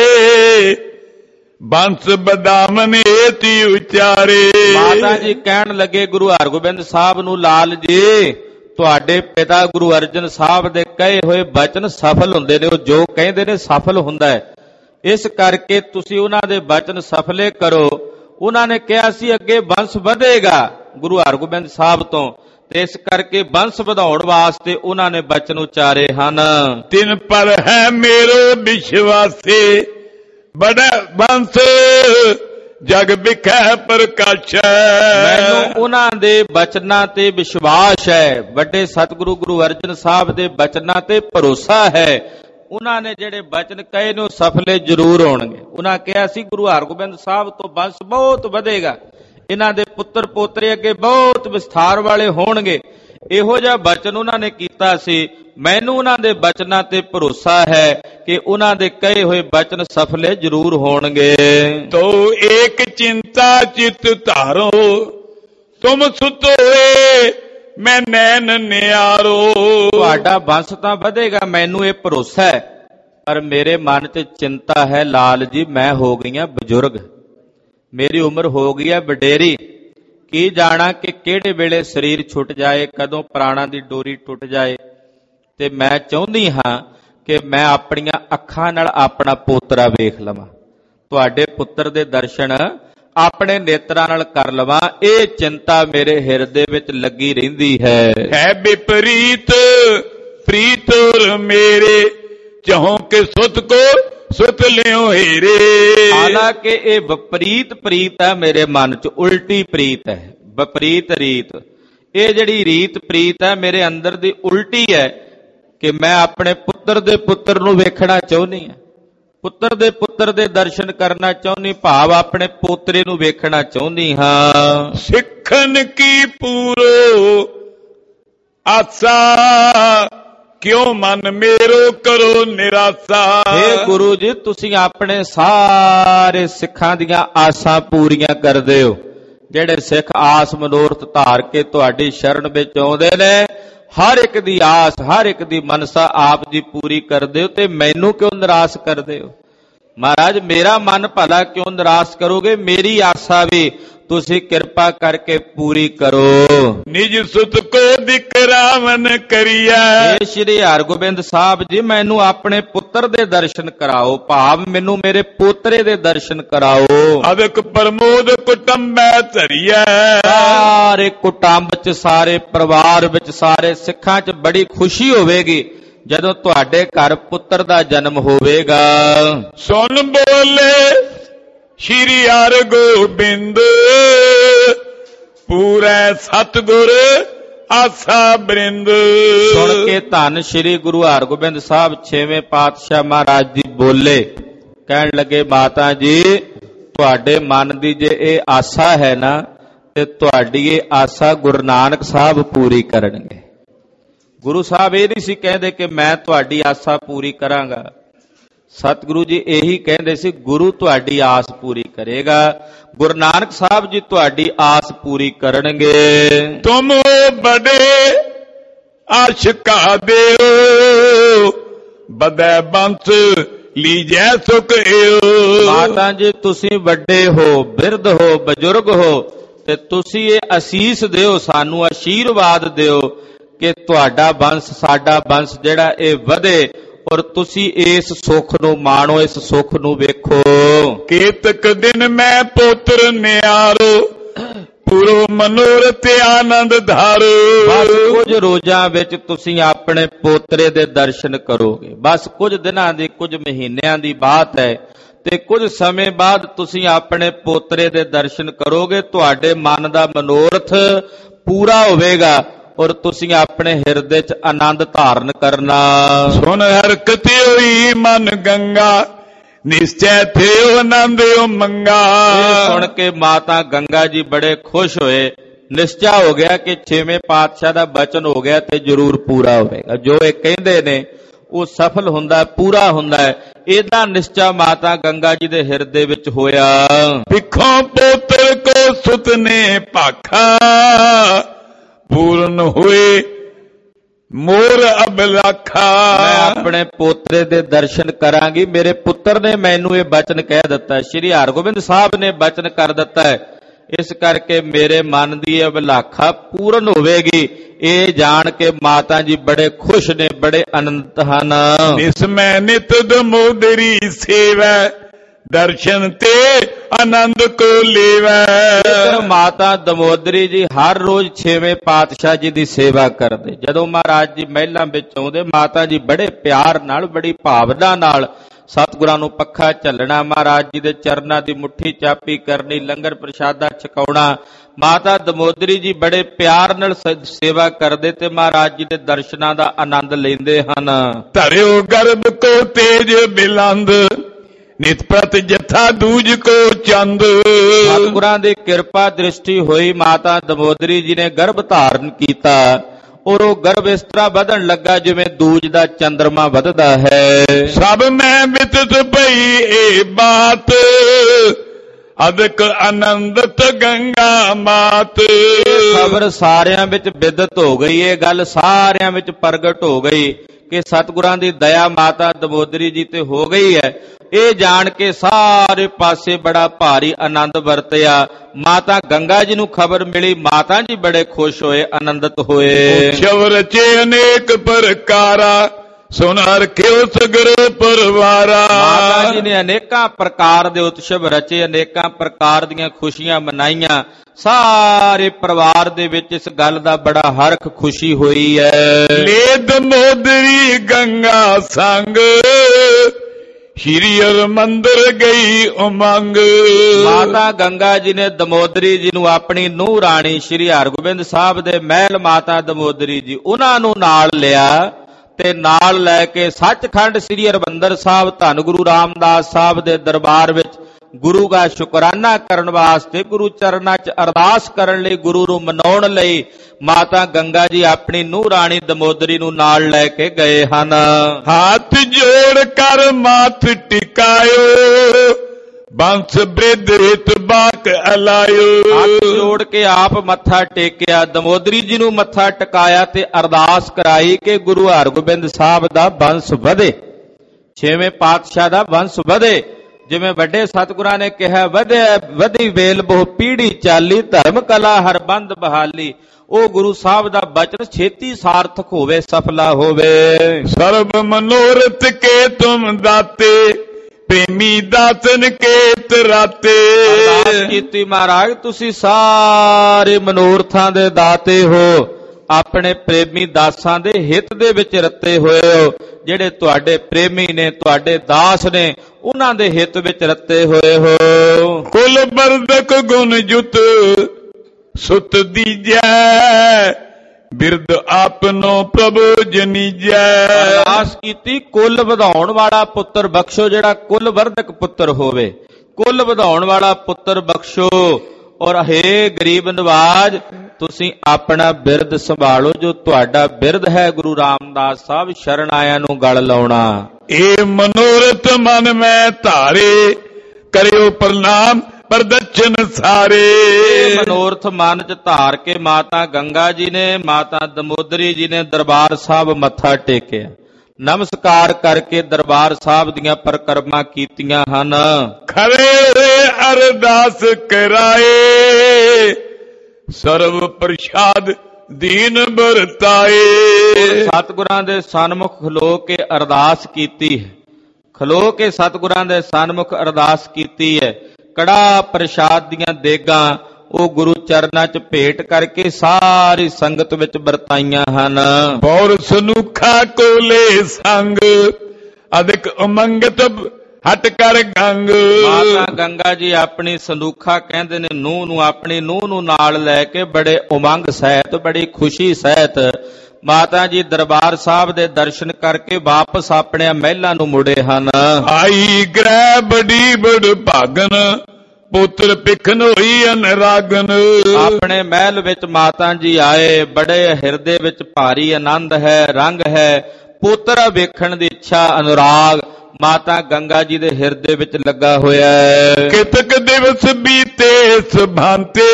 ਬੰਸ ਬਦਾਮਨ ਏਤੀ ਉਚਾਰੇ। ਮਾਤਾ ਜੀ ਕਹਿਣ ਲੱਗੇ ਗੁਰੂ ਹਰਗੋਬਿੰਦ ਸਾਹਿਬ ਨੂੰ, ਲਾਲ ਜੀ ਤੁਹਾਡੇ ਪਿਤਾ ਗੁਰੂ ਅਰਜਨ ਸਾਹਿਬ ਦੇ ਕਹੇ ਹੋਏ ਬਚਨ ਸਫਲ ਹੁੰਦੇ ਨੇ, ਉਹ ਜੋ ਕਹਿੰਦੇ ਨੇ ਸਫਲ ਹੁੰਦਾ ਹੈ, ਇਸ ਕਰਕੇ ਤੁਸੀਂ ਉਹਨਾਂ ਦੇ ਬਚਨ ਸਫਲੇ ਕਰੋ। ਉਹਨਾਂ ਨੇ ਕਿਹਾ ਸੀ ਅੱਗੇ ਬੰਸ ਵਧੇਗਾ ਗੁਰੂ ਹਰਗੋਬਿੰਦ ਸਾਹਿਬ ਤੋਂ, ਤੇ ਇਸ ਕਰਕੇ ਬੰਸ ਵਧਾਉਣ ਵਾਸਤੇ ਉਹਨਾਂ ਨੇ ਬਚਨ ਉਚਾਰੇ ਹਨ। ਤਿਨ ਪਰ ਹੈ ਮੇਰੋ ਵਿਸ਼ਵਾਸੇ, ਬੜਾ ਬੰਸ ਜਗ ਵਿਖੇ ਪ੍ਰਕਾਸ਼। ਮੈਨੂੰ ਉਹਨਾਂ ਦੇ ਬਚਨਾਂ ਤੇ ਵਿਸ਼ਵਾਸ ਹੈ, ਵੱਡੇ ਸਤਿਗੁਰੂ ਗੁਰੂ ਅਰਜਨ ਸਾਹਿਬ ਦੇ ਬਚਨਾਂ ਤੇ ਭਰੋਸਾ ਹੈ। ਉਹਨਾਂ ਨੇ ਜਿਹੜੇ ਬਚਨ ਕਹੇ ਨੇ ਉਹ ਸਫਲੇ ਜ਼ਰੂਰ ਹੋਣਗੇ। ਉਹਨਾਂ ਕਿਹਾ ਸੀ ਗੁਰੂ ਹਰਗੋਬਿੰਦ ਸਾਹਿਬ ਤੋਂ ਬੰਸ ਬਹੁਤ ਵਧੇਗਾ, ਇਹਨਾਂ ਦੇ ਪੁੱਤਰ ਪੋਤਰੇ ਅੱਗੇ ਬਹੁਤ ਵਿਸਥਾਰ ਵਾਲੇ ਹੋਣਗੇ, ਇਹੋ ਜਿਹਾ ਬਚਨ ਉਹਨਾਂ ਨੇ ਕੀਤਾ ਸੀ। ਮੈਨੂੰ ਉਹਨਾਂ ਦੇ ਬਚਨਾਂ ਤੇ ਭਰੋਸਾ ਹੈ ਕਿ ਉਹਨਾਂ ਦੇ ਕਹੇ ਹੋਏ ਬਚਨ ਸਫਲੇ ਜ਼ਰੂਰ ਹੋਣਗੇ। ਤੋ ਏਕ ਚਿੰਤਾ ਚਿਤ ਧਾਰੋ, ਤੁਮ ਸੁਤੋਏ ਮੈਂ ਨੈਣ ਨਿਆਰੋ। ਤੁਹਾਡਾ ਬੰਸ ਤਾਂ ਵਧੇਗਾ, ਮੈਨੂੰ ਇਹ ਭਰੋਸਾ ਹੈ, ਪਰ ਮੇਰੇ ਮਨ 'ਚ ਚਿੰਤਾ ਹੈ ਲਾਲ ਜੀ, ਮੈਂ ਹੋ ਗਈ ਹਾਂ ਬਜ਼ੁਰਗ, ਮੇਰੀ ਉਮਰ ਹੋ ਗਈ ਹੈ ਵਡੇਰੀ। ਕੀ ਜਾਣਾ ਕਿ ਕਿਹੜੇ ਵੇਲੇ ਸਰੀਰ ਛੁੱਟ ਜਾਏ, ਕਦੋਂ ਪ੍ਰਾਣਾਂ ਦੀ ਡੋਰੀ ਟੁੱਟ ਜਾਏ। ਤੇ ਮੈਂ ਚਾਹੁੰਦੀ ਹਾਂ ਕਿ ਮੈਂ ਆਪਣੀਆਂ ਅੱਖਾਂ ਨਾਲ ਆਪਣਾ ਪੋਤਰਾ ਵੇਖ ਲਵਾਂ, ਤੁਹਾਡੇ ਪੁੱਤਰ ਦੇ ਦਰਸ਼ਨ ਆਪਣੇ ਨੇਤਰਾਂ ਨਾਲ ਕਰ ਲਵਾਂ। ਇਹ ਚਿੰਤਾ ਮੇਰੇ ਹਿਰਦੇ ਵਿੱਚ ਲੱਗੀ ਰਹਿੰਦੀ ਹੈ। ਹੈ ਵਿਪਰੀਤ ਪ੍ਰੀਤੁਰ ਮੇਰੇ, ਚਾਹੋਂ ਕਿ ਸੁਤ ਕੋ ਸੁਤ ਲਿਓ ਹੀਰੇ। ਹਾਲਾਂਕਿ ਇਹ ਵਿਪਰੀਤ ਪ੍ਰੀਤ ਹੈ ਮੇਰੇ ਮਨ 'ਚ, ਉਲਟੀ ਪ੍ਰੀਤ ਹੈ, ਵਿਪਰੀਤ ਰੀਤ। ਇਹ ਜਿਹੜੀ ਰੀਤ ਪ੍ਰੀਤ ਹੈ ਮੇਰੇ ਅੰਦਰ ਦੀ ਉਲਟੀ ਹੈ ਕਿ ਮੈਂ ਆਪਣੇ ਪੁੱਤਰ ਦੇ ਪੁੱਤਰ ਨੂੰ ਵੇਖਣਾ ਚਾਹੁੰਦੀ ਹਾਂ, ਪੁੱਤਰ ਦੇ ਪੁੱਤਰ ਦੇ ਦਰਸ਼ਨ ਕਰਨਾ ਚਾਹੁੰਦੀ, ਭਾਵ ਆਪਣੇ ਪੋਤਰੇ ਨੂੰ ਵੇਖਣਾ ਚਾਹੁੰਦੀ ਹਾਂ। ਸਿੱਖਣ ਕੀ ਪੂਰੋ ਆਸਾ, ਕਿਉਂ ਮਨ ਮੇਰੋ ਕਰੋ ਨਿਰਾਸਾ। ਹੇ ਗੁਰੂ ਜੀ, ਤੁਸੀਂ ਆਪਣੇ ਸਾਰੇ ਸਿੱਖਾਂ ਦੀਆਂ ਆਸਾਂ ਪੂਰੀਆਂ ਕਰਦੇ ਹੋ। ਜਿਹੜੇ ਸਿੱਖ ਆਸ ਮਨੋਰਥ ਧਾਰ ਕੇ ਤੁਹਾਡੀ ਸ਼ਰਨ ਵਿੱਚ ਆਉਂਦੇ ਨੇ, ਹਰ ਇੱਕ ਦੀ ਆਸ, ਹਰ ਇੱਕ ਦੀ ਮਨਸਾ ਆਪ ਜੀ ਪੂਰੀ ਕਰਦੇ ਹੋ, ਤੇ ਮੈਨੂੰ ਕਿਉਂ ਨਿਰਾਸ਼ ਕਰਦੇ ਹੋ? ਮਹਾਰਾਜ, ਮੇਰਾ ਮਨ ਭਲਾ ਕਿਉਂ ਨਿਰਾਸ਼ ਕਰੋਗੇ? ਮੇਰੀ ਆਸਾ ਵੀ ਤੁਸੀਂ ਕਿਰਪਾ ਕਰਕੇ ਪੂਰੀ ਕਰੋ। ਨਿਜ ਸੁਤ ਕੋ ਦਿਕਰਾਵਨ ਕਰੀਐ। ਇਹ ਸ਼੍ਰੀ ਹਰਗੋਬਿੰਦ ਸਾਹਿਬ ਜੀ, ਮੈਨੂੰ ਆਪਣੇ ਪੁੱਤਰ ਦੇ ਦਰਸ਼ਨ ਕਰਾਓ, ਭਾਵ ਮੈਨੂੰ ਮੇਰੇ ਪੋਤਰੇ ਦੇ ਦਰਸ਼ਨ ਕਰਾਓ। ਅਦਕ ਪ੍ਰਮੋਦ ਕੁਟੰਬੈ ਧਰੀਐ। ਸਾਰੇ ਕੁਟੰਬ 'ਚ, ਸਾਰੇ ਪਰਿਵਾਰ ਵਿੱਚ, ਸਾਰੇ ਸਿੱਖਾਂ 'ਚ ਬੜੀ ਖੁਸ਼ੀ ਹੋਵੇਗੀ ਜਦੋਂ ਤੁਹਾਡੇ ਘਰ ਪੁੱਤਰ ਦਾ ਜਨਮ ਹੋਵੇਗਾ। ਸੁਣ ਬੋਲੇ ਸ਼੍ਰੀ ਹਰਗੋਬਿੰਦ, ਪੂਰੇ ਸਤਿਗੁਰ ਆਸਾ ਬ੍ਰਿੰਦ। ਸੁਣ ਕੇ ਧੰਨ ਸ਼੍ਰੀ ਗੁਰੂ ਹਰਗੋਬਿੰਦ ਸਾਹਿਬ ਛੇਵੇਂ ਪਾਤਸ਼ਾਹ ਮਹਾਰਾਜ ਜੀ ਬੋਲੇ, ਕਹਿਣ ਲੱਗੇ, ਮਾਤਾ ਜੀ, ਤੁਹਾਡੇ ਮਨ ਦੀ ਜੇ ਇਹ ਆਸਾ ਹੈ ਨਾ, ਤੇ ਤੁਹਾਡੀ ਇਹ ਆਸਾ ਗੁਰੂ ਨਾਨਕ ਸਾਹਿਬ ਪੂਰੀ ਕਰਨਗੇ। ਗੁਰੂ ਸਾਹਿਬ ਇਹ ਨਹੀਂ ਸੀ ਕਹਿੰਦੇ ਕਿ ਮੈਂ ਤੁਹਾਡੀ ਆਸਾ ਪੂਰੀ ਕਰਾਂਗਾ, ਸਤਿਗੁਰੂ ਜੀ ਇਹੀ ਕਹਿੰਦੇ ਸੀ, ਗੁਰੂ ਤੁਹਾਡੀ ਆਸ ਪੂਰੀ ਕਰੇਗਾ, ਗੁਰੂ ਨਾਨਕ ਸਾਹਿਬ ਜੀ ਤੁਹਾਡੀ ਆਸ ਪੂਰੀ ਕਰਨਗੇ। ਤੁਮ ਬੜੇ ਆਸ਼ਿਕਾ ਦਿਓ, ਬਦੈ ਬੰਸ ਲੀਜੈ ਸੁਖ ਏਓ। ਮਾਤਾ ਜੀ, ਤੁਸੀਂ ਵੱਡੇ ਹੋ, ਬਿਰਧ ਹੋ, ਬਜ਼ੁਰਗ ਹੋ, ਤੇ ਤੁਸੀਂ ਇਹ ਅਸੀਸ ਦਿਓ, ਸਾਨੂੰ ਆਸ਼ੀਰਵਾਦ ਦਿਓ ਕਿ ਤੁਹਾਡਾ ਬੰਸ, ਸਾਡਾ ਬੰਸ ਜਿਹੜਾ ਇਹ ਵਧੇ, ਔਰ ਤੁਸੀਂ ਇਸ ਸੁੱਖ ਨੂੰ ਮਾਣੋ, ਇਸ ਸੁੱਖ ਨੂੰ ਵੇਖੋ। ਕੇਤਕ ਦਿਨ ਮੈਂ ਪੁੱਤਰ ਨਿਆਰੋ, ਪੂਰੋ ਮਨੋਰਥ ਆਨੰਦ ਧਾਰੋ। ਬਸ ਕੁਝ ਰੋਜ਼ਾਂ ਵਿੱਚ ਤੁਸੀਂ ਆਪਣੇ ਪੋਤਰੇ ਦੇ ਦਰਸ਼ਨ ਕਰੋਗੇ। ਬਸ ਕੁਝ ਦਿਨਾਂ ਦੀ, ਕੁਝ ਮਹੀਨਿਆਂ ਦੀ ਬਾਤ ਹੈ, ਤੇ ਕੁਝ ਸਮੇਂ ਬਾਅਦ ਤੁਸੀਂ ਆਪਣੇ ਪੋਤਰੇ ਦੇ ਦਰਸ਼ਨ ਕਰੋਗੇ। ਤੁਹਾਡੇ ਮਨ ਦਾ ਮਨੋਰਥ ਪੂਰਾ ਹੋਵੇਗਾ ਔਰ ਤੁਸੀਂ ਆਪਣੇ ਹਿਰਦੇ 'ਚ ਆਨੰਦ ਧਾਰਨ ਕਰਨਾ। ਸੁਣ ਹਰਕਤ ਹੋਈ ਮਨ ਗੰਗਾ, ਨਿਸ਼ਚੈ ਥਿਓ ਆਨੰਦ ਮੰਗਾ। ਇਹ ਸੁਣ ਕੇ ਮਾਤਾ ਗੰਗਾ ਜੀ ਬੜੇ ਖੁਸ਼ ਹੋਏ। ਨਿਸ਼ਚਾ ਹੋ ਗਿਆ ਕਿ ਛੇਵੇਂ ਪਾਤਸ਼ਾਹ ਦਾ ਬਚਨ ਹੋ ਗਿਆ ਤੇ ਜ਼ਰੂਰ ਪੂਰਾ ਹੋਵੇਗਾ। ਜੋ ਇਹ ਕਹਿੰਦੇ ਨੇ ਉਹ ਸਫਲ ਹੁੰਦਾ, ਪੂਰਾ ਹੁੰਦਾ ਹੈ। ਇਹਦਾ ਨਿਸ਼ਚਾ ਮਾਤਾ ਗੰਗਾ ਜੀ ਦੇ ਹਿਰਦੇ ਵਿੱਚ ਹੋਇਆ। ਪਿੱਖੋਂ ਪੋਤਰ ਕੋ ਸੁਤ ਨੇ ਭਾਖਾ, ਪੂਰਨ ਹੋਏ ਮੋਰ ਅਬਲਾਖਾ। ਮੈਂ ਆਪਣੇ ਪੋਤਰੇ ਦੇ ਦਰਸ਼ਨ ਕਰਾਂਗੀ। ਮੇਰੇ ਪੁੱਤਰ ਨੇ ਮੈਨੂੰ ਇਹ ਬਚਨ ਕਹਿ ਦਿੱਤਾ, ਸ਼੍ਰੀ ਹਰਗੋਬਿੰਦ ਸਾਹਿਬ ਨੇ ਬਚਨ ਕਰ ਦਿੱਤਾ ਹੈ, ਇਸ ਕਰਕੇ ਮੇਰੇ ਮਨ ਦੀ ਇਹ ਅਬਲਾਖਾ ਪੂਰਨ ਹੋਵੇਗੀ। ਇਹ ਜਾਣ ਕੇ ਮਾਤਾ ਜੀ ਬੜੇ ਖੁਸ਼ ਨੇ, ਬੜੇ ਆਨੰਦਿਤ ਹਨ। ਨਿਸਮੈ ਨਿਤ ਦਮੋਦਰੀ ਸੇਵੈ, ਦਰਸ਼ਨ ਤੇ ਆਨੰਦ ਕੋ ਲੇਵੈ। ਇਧਰ ਮਾਤਾ ਦਮੋਦਰੀ ਜੀ ਹਰ ਰੋਜ਼ ਛੇਵੇਂ ਪਾਤਸ਼ਾਹ ਜੀ ਦੀ ਸੇਵਾ ਕਰਦੇ। ਜਦੋਂ ਮਹਾਰਾਜ ਜੀ ਮਹਿਲਾਂ ਵਿੱਚ ਆਉਂਦੇ, ਮਾਤਾ ਜੀ ਬੜੇ ਪਿਆਰ ਨਾਲ, ਬੜੀ ਭਾਵਨਾ ਨਾਲ ਸਤਿਗੁਰਾਂ ਨੂੰ ਪੱਖਾ ਝੱਲਣਾ, ਮਹਾਰਾਜ ਜੀ ਦੇ ਚਰਨਾਂ ਦੀ ਮੁੱਠੀ ਚਾਪੀ ਕਰਨੀ, ਲੰਗਰ ਪ੍ਰਸ਼ਾਦਾ ਛਕਾਉਣਾ। ਮਾਤਾ ਦਮੋਦਰੀ ਜੀ ਬੜੇ ਪਿਆਰ ਨਾਲ ਸੇਵਾ ਕਰਦੇ ਤੇ ਮਹਾਰਾਜ ਜੀ ਦੇ ਦਰਸ਼ਨਾਂ ਦਾ ਆਨੰਦ ਲੈਂਦੇ ਹਨ। ਧਰਿਓ ਗਰਭ ਕੋ ਤੇਜ ਬਿਲੰਦ, ਨਿਤ ਪ੍ਰਤ ਜਥਾ ਦੂਜ ਕੋ ਚੰਦ। ਸਤਿਗੁਰਾਂ ਦੀ ਕਿਰਪਾ ਦ੍ਰਿਸ਼ਟੀ ਹੋਈ, ਮਾਤਾ ਦਮੋਦਰੀ ਜੀ ਨੇ ਗਰਭ ਧਾਰਨ ਕੀਤਾ ਔਰ ਉਹ ਗਰਭ ਇਸ ਤਰ੍ਹਾਂ ਵਧਣ ਲੱਗਾ ਜਿਵੇਂ ਦੂਜ ਦਾ ਚੰਦਰਮਾ ਵਧਦਾ ਹੈ। ਸਭ ਮੈਂ ਬਿਤਤ ਪਈ ਇਹ ਬਾਤ, ਅਦਕ ਆਨੰਦਤ ਗੰਗਾ ਮਾਤ। ਇਹ ਖਬਰ ਸਾਰਿਆਂ ਵਿੱਚ ਬਿਦਤ ਹੋ ਗਈ, ਇਹ ਗੱਲ ਸਾਰਿਆਂ ਵਿੱਚ ਪ੍ਰਗਟ ਹੋ ਗਈ ਕਿ ਸਤਿਗੁਰਾਂ ਦੀ ਦਇਆ ਮਾਤਾ ਦਮੋਦਰੀ ਜੀ ਤੇ ਹੋ ਗਈ ਹੈ। ਇਹ ਜਾਣ ਕੇ ਸਾਰੇ ਪਾਸੇ ਬੜਾ ਭਾਰੀ ਆਨੰਦ ਵਰਤਿਆ। ਮਾਤਾ ਗੰਗਾ ਜੀ ਨੂੰ ਖਬਰ ਮਿਲੀ, ਮਾਤਾ ਜੀ ਬੜੇ ਖੁਸ਼ ਹੋਏ, ਆਨੰਦਿਤ ਹੋਏ। ਸ਼ਵ ਰਚੇ ਅਨੇਕ ਪ੍ਰਕਾਰਾ, ਸੁਨ ਰਖਿਓ ਸਗਰ ਪਰਵਾਰਾ। ਮਾਤਾ ਜੀ ਨੇ ਅਨੇਕਾਂ ਪ੍ਰਕਾਰ ਦੇ ਉਤਸਵ ਰਚੇ, ਅਨੇਕਾਂ ਪ੍ਰਕਾਰ ਦੀਆਂ ਖੁਸ਼ੀਆਂ ਮਨਾਈਆਂ। ਸਾਰੇ ਪਰਿਵਾਰ ਦੇ ਵਿੱਚ ਇਸ ਗੱਲ ਦਾ ਬੜਾ ਹਰਖ ਖੁਸ਼ੀ ਹੋਈ ਹੈ। ਲੈ ਦਮੋਦਰੀ ਗੰਗਾ ਸੰਗ, ਸ਼੍ਰੀ ਹਰਿਮੰਦਰ ਗਈ ਉਮੰਗ। ਮਾਤਾ ਗੰਗਾ ਜੀ ਨੇ ਦਮੋਦਰੀ ਜੀ ਨੂੰ ਆਪਣੀ ਨੂੰਹ ਰਾਣੀ ਸ਼੍ਰੀ ਹਰਗੋਬਿੰਦ ਸਾਹਿਬ ਦੇ ਮਹਿਲ, ਮਾਤਾ ਦਮੋਦਰੀ ਜੀ ਉਹਨਾਂ ਨੂੰ ਨਾਲ ਲਿਆ ਤੇ ਨਾਲ ਲੈ ਕੇ ਸੱਚਖੰਡ ਸ਼੍ਰੀ ਹਰਿਮੰਦਰ ਸਾਹਿਬ ਧੰਨ ਗੁਰੂ ਰਾਮਦਾਸ ਸਾਹਿਬ ਦੇ ਦਰਬਾਰ ਵਿੱਚ ਗੁਰੂ ਦਾ ਸ਼ੁਕਰਾਨਾ ਕਰਨ ਵਾਸਤੇ, ਗੁਰੂ ਚਰਨਾਂ 'ਚ ਅਰਦਾਸ ਕਰਨ ਲਈ, ਗੁਰੂ ਨੂੰ ਮਨਾਉਣ ਲਈ ਮਾਤਾ ਗੰਗਾ ਜੀ ਆਪਣੀ ਨੂੰਹ ਰਾਣੀ ਦਮੋਦਰੀ ਨੂੰ ਨਾਲ ਲੈ ਕੇ ਗਏ ਹਨ। ਹੱਥ ਜੋੜ ਕਰ ਮਾਥ ਟਿਕਾਇਓ, ਬੰਸ ਬ੍ਰਿਧ ਹਿਤ ਬਾਕ ਅਲਾਇਓ। ਹੱਥ ਜੋੜ ਕੇ ਆਪ ਮੱਥਾ ਟੇਕਿਆ, ਦਮੋਦਰੀ ਜੀ ਨੂੰ ਮੱਥਾ ਟਿਕਾਇਆ ਤੇ ਅਰਦਾਸ ਕਰਾਈ ਕਿ ਗੁਰੂ ਹਰਗੋਬਿੰਦ ਸਾਹਿਬ ਦਾ ਬੰਸ ਵਧੇ, ਛੇਵੇਂ ਪਾਤਸ਼ਾਹ ਦਾ ਬੰਸ ਵਧੇ। ਜਿਵੇਂ ਵੱਡੇ ਸਤਿਗੁਰਾਂ ਨੇ ਕਿਹਾ, ਵਧੇ ਵਧੀ ਵੇਲ ਬਹੁ ਪੀੜੀ ਚਾਲੀ, ਧਰਮ ਕਲਾ ਹਰ ਬੰਦ ਬਹਾਲੀ। ਉਹ ਗੁਰੂ ਸਾਹਿਬ ਦਾ ਬਚਨ ਛੇਤੀ ਸਾਰਥਕ ਹੋਵੇ, ਸਫਲਾ ਹੋਵੇ। ਸਰਬ ਮਨੋਰਥ ਕੇ ਤੁਮ ਦਾਤੇ, ਪ੍ਰੇਮੀ ਦਾਤਨ ਕੇ ਤਰਾਤੇ। ਅਰਦਾਸ ਕੀਤੀ, ਮਹਾਰਾਜ ਤੁਸੀਂ ਸਾਰੇ ਮਨੋਰਥਾਂ ਦੇ ਦਾਤੇ ਹੋ, ਆਪਣੇ ਪ੍ਰੇਮੀ ਦਾਸਾਂ ਦੇ ਹਿੱਤ ਦੇ ਵਿੱਚ ਰੱਤੇ ਹੋਏ ਹੋ। ਜਿਹੜੇ ਤੁਹਾਡੇ ਪ੍ਰੇਮੀ ਨੇ, ਤੁਹਾਡੇ ਦਾਸ ਨੇ, ਉਹਨਾਂ ਦੇ ਹਿੱਤ ਵਿੱਚ ਰੱਤੇ ਹੋਏ ਹੋ। ਕੁਲ ਬਰਦਕ ਗੁਣ ਜੁਤ ਸੁਤ ਦੀਜੈ, ਬਿਰਦ ਆਪਨੋ ਪ੍ਰਭੂ ਜਨੀਜੈ। ਅਰਦਾਸ ਕੀਤੀ, ਕੁੱਲ ਵਧਾਉਣ ਵਾਲਾ ਪੁੱਤਰ ਬਖਸ਼ੋ, ਜਿਹੜਾ ਕੁੱਲ ਵਰਧਕ ਪੁੱਤਰ ਹੋਵੇ, ਕੁੱਲ ਵਧਾਉਣ ਵਾਲਾ ਪੁੱਤਰ ਬਖਸ਼ੋ। ਔਰ ਹੇ ਗਰੀਬ ਨਵਾਜ, ਤੁਸੀਂ ਆਪਣਾ ਬਿਰਦ ਸੰਭਾਲੋ, ਜੋ ਤੁਹਾਡਾ ਬਿਰਦ ਹੈ ਗੁਰੂ ਰਾਮਦਾਸ ਸਾਹਿਬ, ਸ਼ਰਨ ਆਇਆਂ ਨੂੰ ਗਲ ਲਾਉਣਾ। ਇਹ ਮਨੋਰਥ ਮਨ ਮੈਂ ਧਾਰੇ, ਕਰਿਓ ਪ੍ਰਣਾਮ ਪ੍ਰਦਰਸ਼ਨ ਸਾਰੇ। ਇਹ ਮਨੋਰਥ ਮਨ ਚ ਧਾਰ ਕੇ ਮਾਤਾ ਗੰਗਾ ਜੀ ਨੇ, ਮਾਤਾ ਦਮੋਦਰੀ ਜੀ ਨੇ ਦਰਬਾਰ ਸਾਹਿਬ ਮੱਥਾ ਟੇਕਿਆ, ਨਮਸਕਾਰ ਕਰਕੇ ਦਰਬਾਰ ਸਾਹਿਬ ਦੀਆਂ ਪਰਿਕਰਮਾ ਕੀਤੀਆਂ ਹਨ। ਖਰੇ ਅਰਦਾਸ ਕਰਾਏ, ਸਰਵ ਪ੍ਰਸ਼ਾਦ ਦੀਨ ਵਰਤਾਏ। ਸਤਿਗੁਰਾਂ ਦੇ ਸਨਮੁਖ ਖਲੋ ਕੇ ਅਰਦਾਸ ਕੀਤੀ ਹੈ, ਖਲੋ ਕੇ ਸਤਿਗੁਰਾਂ ਦੇ ਸਨਮੁਖ ਅਰਦਾਸ ਕੀਤੀ ਹੈ। ਕੜਾ ਪ੍ਰਸ਼ਾਦ ਦੀਆਂ ਦੇਗਾਂ ਉਹ ਗੁਰੂ ਚਰਨਾਂ 'ਚ ਭੇਟ ਕਰਕੇ ਸਾਰੀ ਸੰਗਤ ਵਿੱਚ ਵਰਤਾਈਆਂ ਹਨ। ਬੌਰ ਸਨੂਖਾ ਕੋਲੇ ਸੰਗ, ਅਦਿਕ ਉਮੰਗਤ ਹਟ ਕਰ ਗੰਗ। ਮਾਤਾ ਗੰਗਾ ਜੀ ਆਪਣੀ ਸੰਦੂਖਾ ਕਹਿੰਦੇ ਨੇ ਨੂੰਹ ਨੂੰ, ਆਪਣੀ ਨੂੰਹ ਨੂੰ ਨਾਲ ਲੈ ਕੇ ਬੜੇ ਉਮੰਗ ਸਹਿਤ, ਬੜੀ ਖੁਸ਼ੀ ਸਹਿਤ ਮਾਤਾ ਜੀ ਦਰਬਾਰ ਸਾਹਿਬ ਦੇ ਦਰਸ਼ਨ ਕਰਕੇ ਵਾਪਸ ਆਪਣੇ ਮਹਿਲਾਂ ਨੂੰ ਮੁੜੇ ਹਨ। ਆਈ ਗ੍ਰਹਿ ਬੜੀ ਬੜ ਭਾਗਨ, ਪੁੱਤਰ ਪਿਖਨ ਹੋਈ ਅਨਰਾਗਨ। ਆਪਣੇ ਮਹਿਲ ਵਿੱਚ ਮਾਤਾ ਜੀ ਆਏ, ਬੜੇ ਹਿਰਦੇ ਵਿੱਚ ਭਾਰੀ ਆਨੰਦ ਹੈ, ਰੰਗ ਹੈ, ਪੁੱਤਰ ਵੇਖਣ ਦੀ ਇੱਛਾ, ਅਨੁਰਾਗ ਮਾਤਾ ਗੰਗਾ ਜੀ ਦੇ ਹਿਰਦੇ ਵਿੱਚ ਲੱਗਾ ਹੋਇਆ ਹੈ। ਕਿਤਕ ਦਿਵਸ ਬੀਤੇ ਸੁਭਾਂਤੇ,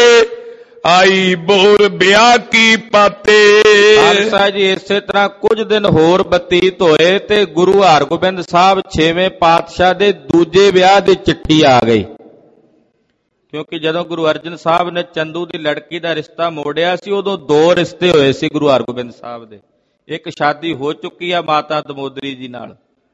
ਆਈ ਬੋਰ ਵਿਆਹ ਕੀ ਪਾਤੇ। ਖਾਲਸਾ ਜੀ ਇਸੇ ਤਰ੍ਹਾਂ ਕੁਝ ਦਿਨ ਹੋਰ ਬਤੀਤ ਹੋਏ ਤੇ ਗੁਰੂ ਹਰਗੋਬਿੰਦ ਸਾਹਿਬ ਛੇਵੇਂ ਪਾਤਸ਼ਾਹ ਦੇ ਦੂਜੇ ਵਿਆਹ ਦੀ ਚਿੱਠੀ ਆ ਗਈ। ਕਿਉਂਕਿ ਜਦੋਂ ਗੁਰੂ ਅਰਜਨ ਸਾਹਿਬ ਨੇ ਚੰਦੂ ਦੀ ਲੜਕੀ ਦਾ ਰਿਸ਼ਤਾ ਮੋੜਿਆ ਸੀ, ਉਦੋਂ ਦੋ ਰਿਸ਼ਤੇ ਹੋਏ ਸੀ ਗੁਰੂ ਹਰਗੋਬਿੰਦ ਸਾਹਿਬ ਦੇ। ਇੱਕ ਸ਼ਾਦੀ ਹੋ ਚੁੱਕੀ ਆ ਮਾਤਾ ਦਮੋਦਰੀ ਜੀ ਨਾਲ,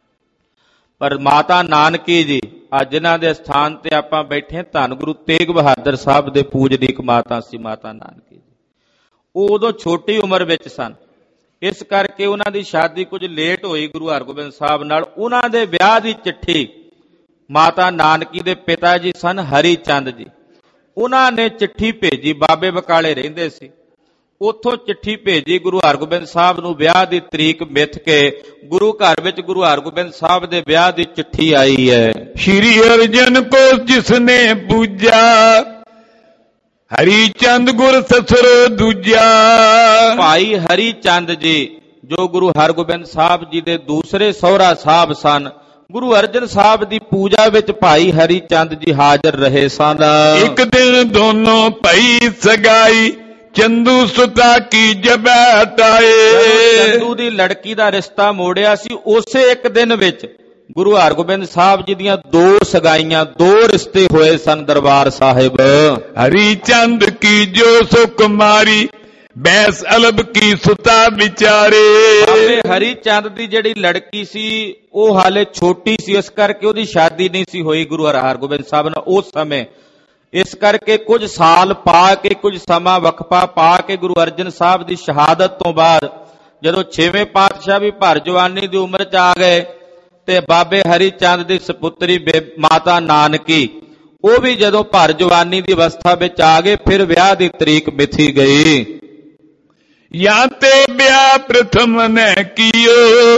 ਪਰ ਮਾਤਾ ਨਾਨਕੀ ਜੀ ਅੱਜ ਜਿਨ੍ਹਾਂ ਦੇ ਸਥਾਨ ਤੇ ਆਪਾਂ ਬੈਠੇ, ਧੰਨ ਗੁਰੂ ਤੇਗ ਬਹਾਦਰ ਸਾਹਿਬ ਦੇ ਪੂਜਨੀਕ ਮਾਤਾ ਸੀ ਮਾਤਾ ਨਾਨਕੀ ਜੀ। ਉਹ ਉਦੋਂ ਛੋਟੀ ਉਮਰ ਵਿੱਚ ਸਨ, ਇਸ ਕਰਕੇ ਉਹਨਾਂ ਦੀ ਸ਼ਾਦੀ ਕੁਝ ਲੇਟ ਹੋਈ ਗੁਰੂ ਹਰਗੋਬਿੰਦ ਸਾਹਿਬ ਨਾਲ। ਉਹਨਾਂ ਦੇ ਵਿਆਹ ਦੀ ਚਿੱਠੀ ਮਾਤਾ ਨਾਨਕੀ ਦੇ ਪਿਤਾ ਜੀ ਸਨ ਹਰੀ ਚੰਦ ਜੀ, ਉਹਨਾਂ ਨੇ ਚਿੱਠੀ ਭੇਜੀ। ਬਾਬੇ ਬਕਾਲੇ ਰਹਿੰਦੇ ਸੀ, ਉੱਥੋਂ ਚਿੱਠੀ ਭੇਜੀ ਗੁਰੂ ਹਰਗੋਬਿੰਦ ਸਾਹਿਬ ਨੂੰ। ਵਿਆਹ ਦੀ ਤਰੀਕ ਮਿੱਥ ਕੇ ਗੁਰੂ ਘਰ ਵਿੱਚ ਗੁਰੂ ਹਰਗੋਬਿੰਦ ਸਾਹਿਬ ਦੇ ਵਿਆਹ ਦੀ ਚਿੱਠੀ ਆਈ ਹੈ। ਸ਼੍ਰੀ ਅਰਜਨ ਕੋ ਜਿਸਨੇ ਪੂਜਾ, ਹਰੀ ਚੰਦ ਗੁਰ ਸਸੁਰ ਦੂਜਾ। ਭਾਈ ਹਰੀ ਚੰਦ ਜੀ ਜੋ ਗੁਰੂ ਹਰਗੋਬਿੰਦ ਸਾਹਿਬ ਜੀ ਦੇ ਦੂਸਰੇ ਸਹੁਰਾ ਸਾਹਿਬ ਸਨ, ਗੁਰੂ ਅਰਜਨ ਸਾਹਿਬ ਦੀ ਪੂਜਾ ਵਿੱਚ ਭਾਈ ਹਰੀ ਚੰਦ ਜੀ ਹਾਜ਼ਰ ਰਹੇ ਸਨ। ਇੱਕ ਦਿਨ ਦੋਨੋਂ ਭਈ ਸਗਾਈ, ਚੰਦੂ ਸੁਤਾ ਕੀ ਜਬੈਤ ਆਏ। ਚੰਦੂ ਦੀ ਲੜਕੀ ਦਾ ਰਿਸ਼ਤਾ ਮੋੜਿਆ ਸੀ, ਉਸੇ ਇੱਕ ਦਿਨ ਵਿੱਚ ਗੁਰੂ ਹਰਗੋਬਿੰਦ ਸਾਹਿਬ ਜੀ ਦੀਆਂ ਦੋ ਸਗਾਈਆਂ, ਦੋ ਰਿਸ਼ਤੇ ਹੋਏ ਸਨ ਦਰਬਾਰ ਸਾਹਿਬ। ਹਰੀ ਚੰਦ ਕੀ ਜੋ ਸੋ ਕੁਮਾਰੀ, ਬੈਸ ਅਲਬ ਕੀ ਸੁਤਾ ਵਿਚਾਰੇ। ਬਾਬੇ ਹਰੀ ਚੰਦ ਦੀ ਜਿਹੜੀ ਲੜਕੀ ਸੀ ਉਹ ਹਾਲੇ ਛੋਟੀ ਸੀ, ਇਸ ਕਰਕੇ ਉਹਦੀ ਸ਼ਾਦੀ ਨਹੀਂ ਸੀ ਹੋਈ ਗੁਰੂ ਹਰਗੋਬਿੰਦ ਸਾਹਿਬ ਨਾਲ ਉਸ ਸਮੇਂ। ਇਸ ਕਰਕੇ ਕੁਝ ਸਾਲ ਪਾ ਕੇ, ਕੁਝ ਸਮਾਂ ਵਕਫਾ ਪਾ ਕੇ ਗੁਰੂ ਅਰਜਨ ਸਾਹਿਬ ਦੀ ਸ਼ਹਾਦਤ ਤੋਂ ਬਾਅਦ ਜਦੋਂ ਛੇਵੇਂ ਪਾਤਸ਼ਾਹ ਵੀ ਭਰ ਜਵਾਨੀ ਦੀ ਉਮਰ 'ਚ ਆ ਗਏ ਤੇ ਬਾਬੇ ਹਰੀ ਚੰਦ ਦੀ ਸਪੁੱਤਰੀ ਮਾਤਾ ਨਾਨਕੀ ਉਹ ਵੀ ਜਦੋਂ ਭਰ ਜਵਾਨੀ ਦੀ ਅਵਸਥਾ ਵਿੱਚ ਆ ਗਏ, ਫਿਰ ਵਿਆਹ ਦੀ ਤਰੀਕ ਮਿਥੀ ਗਈ। ਜਾਂ ਤੇ ਵਿਆਹ ਪ੍ਰਥਮ ਨੇ ਕੀਓ,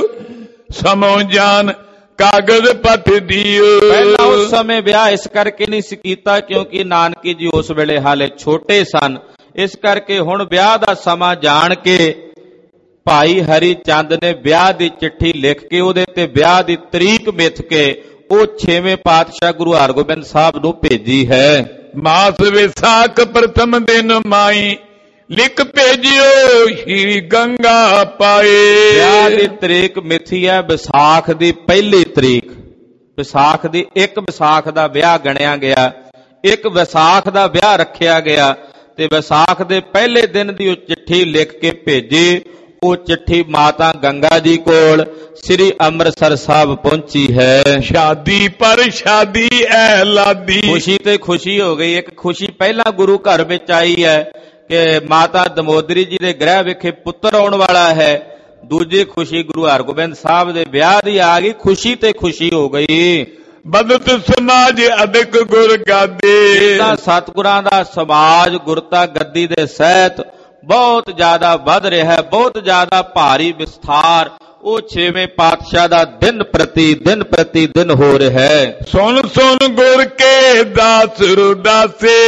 ਸਮੋ ਜਾਨ ਕਾਗਜ਼ ਪੱਥ ਦਿਓ। ਪਹਿਲਾਂ ਉਸ ਸਮੇਂ ਵਿਆਹ ਇਸ ਕਰਕੇ ਨਹੀਂ ਸੀ ਕੀਤਾ ਕਿਉਂਕਿ ਨਾਨਕੀ ਜੀ ਉਸ ਵੇਲੇ ਹਾਲੇ ਛੋਟੇ ਸਨ, ਇਸ ਕਰਕੇ ਹੁਣ ਵਿਆਹ ਦਾ ਸਮਾਂ ਜਾਣ ਕੇ ਭਾਈ ਹਰੀ ਚੰਦ ਨੇ ਵਿਆਹ ਦੀ ਚਿੱਠੀ ਲਿਖ ਕੇ ਉਹਦੇ ਤੇ ਵਿਆਹ ਦੀ ਤਰੀਕ ਮਿਥ ਕੇ ਉਹ ਛੇਵੇਂ ਪਾਤਸ਼ਾਹ ਗੁਰੂ ਹਰਗੋਬਿੰਦ ਸਾਹਿਬ ਨੂੰ ਭੇਜੀ ਹੈ। ਮਾਸ ਵਿਸਾਖ ਪ੍ਰਥਮ ਦਿਨ ਮਾਈ, ਲਿਖ ਭੇਜਿਓ ਸ਼੍ਰੀ ਗੰਗਾ ਪਾਏ। ਵਿਆਹ ਦੀ ਤਰੀਕ ਮਿਥੀ ਹੈ ਵਿਸਾਖ ਦੀ ਪਹਿਲੀ ਤਰੀਕ। ਵਿਸਾਖ ਦੀ ਇੱਕ ਵਿਸਾਖ ਦਾ ਵਿਆਹ ਗਣਿਆ ਗਿਆ, ਇੱਕ ਵਿਸਾਖ ਦਾ ਵਿਆਹ ਰੱਖਿਆ ਗਿਆ ਤੇ ਵਿਸਾਖ ਦੇ ਪਹਿਲੇ ਦਿਨ ਦੀ ਉਹ ਚਿੱਠੀ ਲਿਖ ਕੇ ਭੇਜੀ। ਉਹ ਚਿੱਠੀ ਮਾਤਾ ਗੰਗਾ ਜੀ ਕੋਲ ਸ੍ਰੀ ਅੰਮ੍ਰਿਤਸਰ ਸਾਹਿਬ ਪਹੁੰਚੀ ਹੈ। ਸ਼ਾਦੀ ਪਰ ਸ਼ਾਦੀ ਐ ਲਾਦੀ, ਖੁਸ਼ੀ ਤੇ ਖੁਸ਼ੀ ਹੋ ਗਈ। ਇੱਕ ਖੁਸ਼ੀ ਪਹਿਲਾਂ ਗੁਰੂ ਘਰ ਵਿੱਚ ਆਈ ਹੈ ਕਿ ਮਾਤਾ ਦਮੋਦਰੀ ਜੀ ਦੇ ਗ੍ਰਹਿ ਵਿਖੇ ਪੁੱਤਰ ਆਉਣ ਵਾਲਾ ਹੈ। ਦੂਜੀ ਖੁਸ਼ੀ ਗੁਰੂ ਹਰਗੋਬਿੰਦ ਸਾਹਿਬ ਦੇ ਵਿਆਹ ਦੀ ਆ ਗਈ, ਖੁਸ਼ੀ ਤੇ ਖੁਸ਼ੀ ਹੋ ਗਈ। ਬਦਤ ਸਮਾਜ ਅਦਿਕ ਗੁਰ ਗਾਦੇ, ਤਾਂ ਸਤਿਗੁਰਾਂ ਦਾ ਸਮਾਜ ਗੁਰਤਾ ਗੱਦੀ ਦੇ ਸਹਿਤ ਬਹੁਤ ਜ਼ਿਆਦਾ ਵੱਧ ਰਿਹਾ ਹੈ, ਬਹੁਤ ਜ਼ਿਆਦਾ ਭਾਰੀ ਵਿਸਥਾਰ ਉਹ ਛੇਵੇਂ ਪਾਤਸ਼ਾਹ ਦਾ ਦਿਨ ਪ੍ਰਤੀ ਦਿਨ ਪ੍ਰਤੀ ਦਿਨ ਹੋ ਰਿਹਾ ਹੈ। ਸੁਣ ਸੁਣ ਗੁਰ ਕੇ ਦਾਸ ਰੁਦਾਸੇ,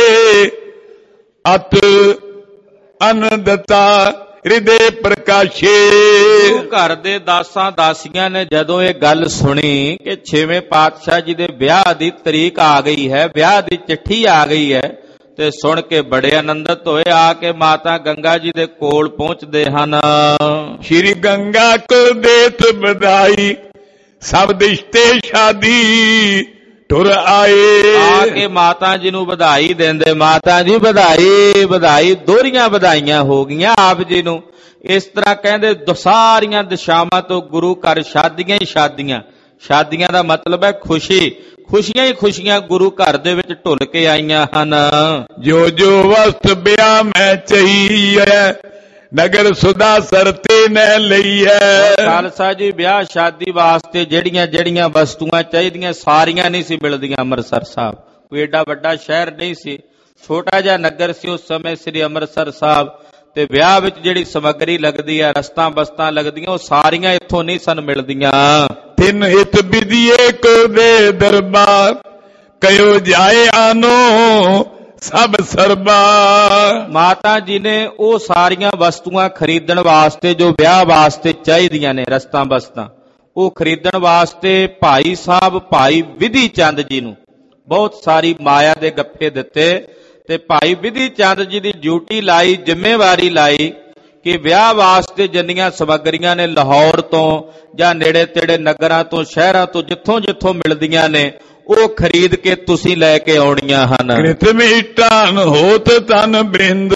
ਅਤ ਅਨੰਦਤਾ ਹਿਰਦੇ ਪ੍ਰਕਾਸ਼ੇ। ਘਰ ਦੇ ਦਾਸਾਂ ਦਾਸੀਆਂ ਨੇ ਜਦੋਂ ਇਹ ਗੱਲ ਸੁਣੀ ਕਿ ਛੇਵੇਂ ਪਾਤਸ਼ਾਹ ਜੀ ਦੇ ਵਿਆਹ ਦੀ ਤਰੀਕ ਆ ਗਈ ਹੈ, ਵਿਆਹ ਦੀ ਚਿੱਠੀ ਆ ਗਈ ਹੈ, ਤੇ ਸੁਣ ਕੇ ਬੜੇ ਆਨੰਦਿਤ ਹੋਏ। ਆ ਕੇ ਮਾਤਾ ਗੰਗਾ ਜੀ ਦੇ ਕੋਲ ਪਹੁੰਚਦੇ ਹਨ। ਸ਼੍ਰੀ ਗੰਗਾ ਕੋ ਦੇਤ ਵਧਾਈ, ਸਭ ਰਿਸ਼ਤੇ ਸ਼ਾਦੀ ਟੁਰ ਆਏ। ਆ ਕੇ ਮਾਤਾ ਜੀ ਨੂੰ ਵਧਾਈ ਦਿੰਦੇ, ਮਾਤਾ ਜੀ ਵਧਾਈ ਵਧਾਈ, ਦੋਹਰੀਆਂ ਵਧਾਈਆਂ ਹੋ ਗਈਆਂ ਆਪ ਜੀ ਨੂੰ। ਇਸ ਤਰ੍ਹਾਂ ਕਹਿੰਦੇ ਸਾਰੀਆਂ ਦਿਸ਼ਾਵਾਂ ਤੋਂ ਗੁਰੂ ਘਰ ਸ਼ਾਦੀਆਂ ਹੀ ਸ਼ਾਦੀਆਂ। ਸ਼ਾਦੀਆਂ ਦਾ ਮਤਲਬ ਹੈ ਖੁਸ਼ੀ, ਖੁਸ਼ੀਆਂ ਹੀ ਖੁਸ਼ੀਆਂ ਗੁਰੂ ਘਰ ਦੇ ਵਿੱਚ ਢੁੱਲ ਕੇ ਆਈਆਂ ਹਨ। ਜੋ ਜੋ ਵਸਤ ਵਿਆਹ ਮੈਂ ਚਾਹੀਏ, ਨਗਰ ਸੁਦਾ ਸਰਤੇ ਨੇ ਲਈ ਹੈ। ਖਾਲਸਾ ਜੀ ਵਿਆਹ ਸ਼ਾਦੀ ਵਾਸਤੇ ਜਿਹੜੀਆਂ ਜਿਹੜੀਆਂ ਵਸਤੂਆਂ ਚਾਹੀਦੀਆਂ ਸਾਰੀਆਂ ਨਹੀਂ ਸੀ ਮਿਲਦੀਆਂ। ਅੰਮ੍ਰਿਤਸਰ ਸਾਹਿਬ ਕੋਈ ਏਡਾ ਵੱਡਾ ਸ਼ਹਿਰ ਨਹੀਂ ਸੀ, ਛੋਟਾ ਜਿਹਾ ਨਗਰ ਸੀ ਉਸ ਸਮੇਂ ਸ੍ਰੀ ਅੰਮ੍ਰਿਤਸਰ ਸਾਹਿਬ, ਤੇ ਵਿਆਹ ਵਿੱਚ ਜਿਹੜੀ ਸਮੱਗਰੀ ਲੱਗਦੀ ਹੈ, ਰਸਤਾਂ ਬਸਤਾਂ ਲੱਗਦੀਆਂ, ਉਹ ਸਾਰੀਆਂ ਇੱਥੋਂ ਨਹੀਂ ਸਨ ਮਿਲਦੀਆਂ। ਤਿੰਨ ਹਿਤ ਵਿਧੀਏ ਕੋ ਦੇ ਦਰਬਾਰ, ਕਯੋ ਜਾਏ ਆਨੋ ਸਭ ਸਰਬਾ। ਮਾਤਾ ਜੀ ਨੇ ਉਹ ਸਾਰੀਆਂ ਵਸਤੂਆਂ ਖਰੀਦਣ ਵਾਸਤੇ ਜੋ ਵਿਆਹ ਵਾਸਤੇ ਚਾਹੀਦੀਆਂ ਨੇ, ਰਸਤਾਂ ਬਸਤਾਂ, ਉਹ ਖਰੀਦਣ ਵਾਸਤੇ ਭਾਈ ਸਾਹਿਬ ਭਾਈ ਵਿਧੀ ਚੰਦ ਜੀ ਨੂੰ ਬਹੁਤ ਸਾਰੀ ਮਾਇਆ ਦੇ ਗੱਫੇ ਦਿੱਤੇ ਤੇ ਭਾਈ ਵਿਧੀ ਚੰਦ ਜੀ ਦੀ ਡਿਊਟੀ ਲਾਈ, ਜ਼ਿੰਮੇਵਾਰੀ ਲਾਈ ਕਿ ਵਿਆਹ ਵਾਸਤੇ ਜਿੰਨੀਆਂ ਸਮੱਗਰੀਆਂ ਨੇ ਲਾਹੌਰ ਤੋਂ ਜਾਂ ਨੇੜੇ ਤੇੜੇ ਨਗਰਾਂ ਤੋਂ ਸ਼ਹਿਰਾਂ ਤੋਂ ਜਿੱਥੋਂ ਜਿੱਥੋਂ ਮਿਲਦੀਆਂ ਨੇ ਉਹ ਖਰੀਦ ਕੇ ਤੁਸੀਂ ਲੈ ਕੇ ਆਉਣੀਆਂ ਹਨ। ਕ੍ਰਿਤਮੀ ਟਾਨ ਹੋਤ ਤਨ ਬ੍ਰਿੰਦ,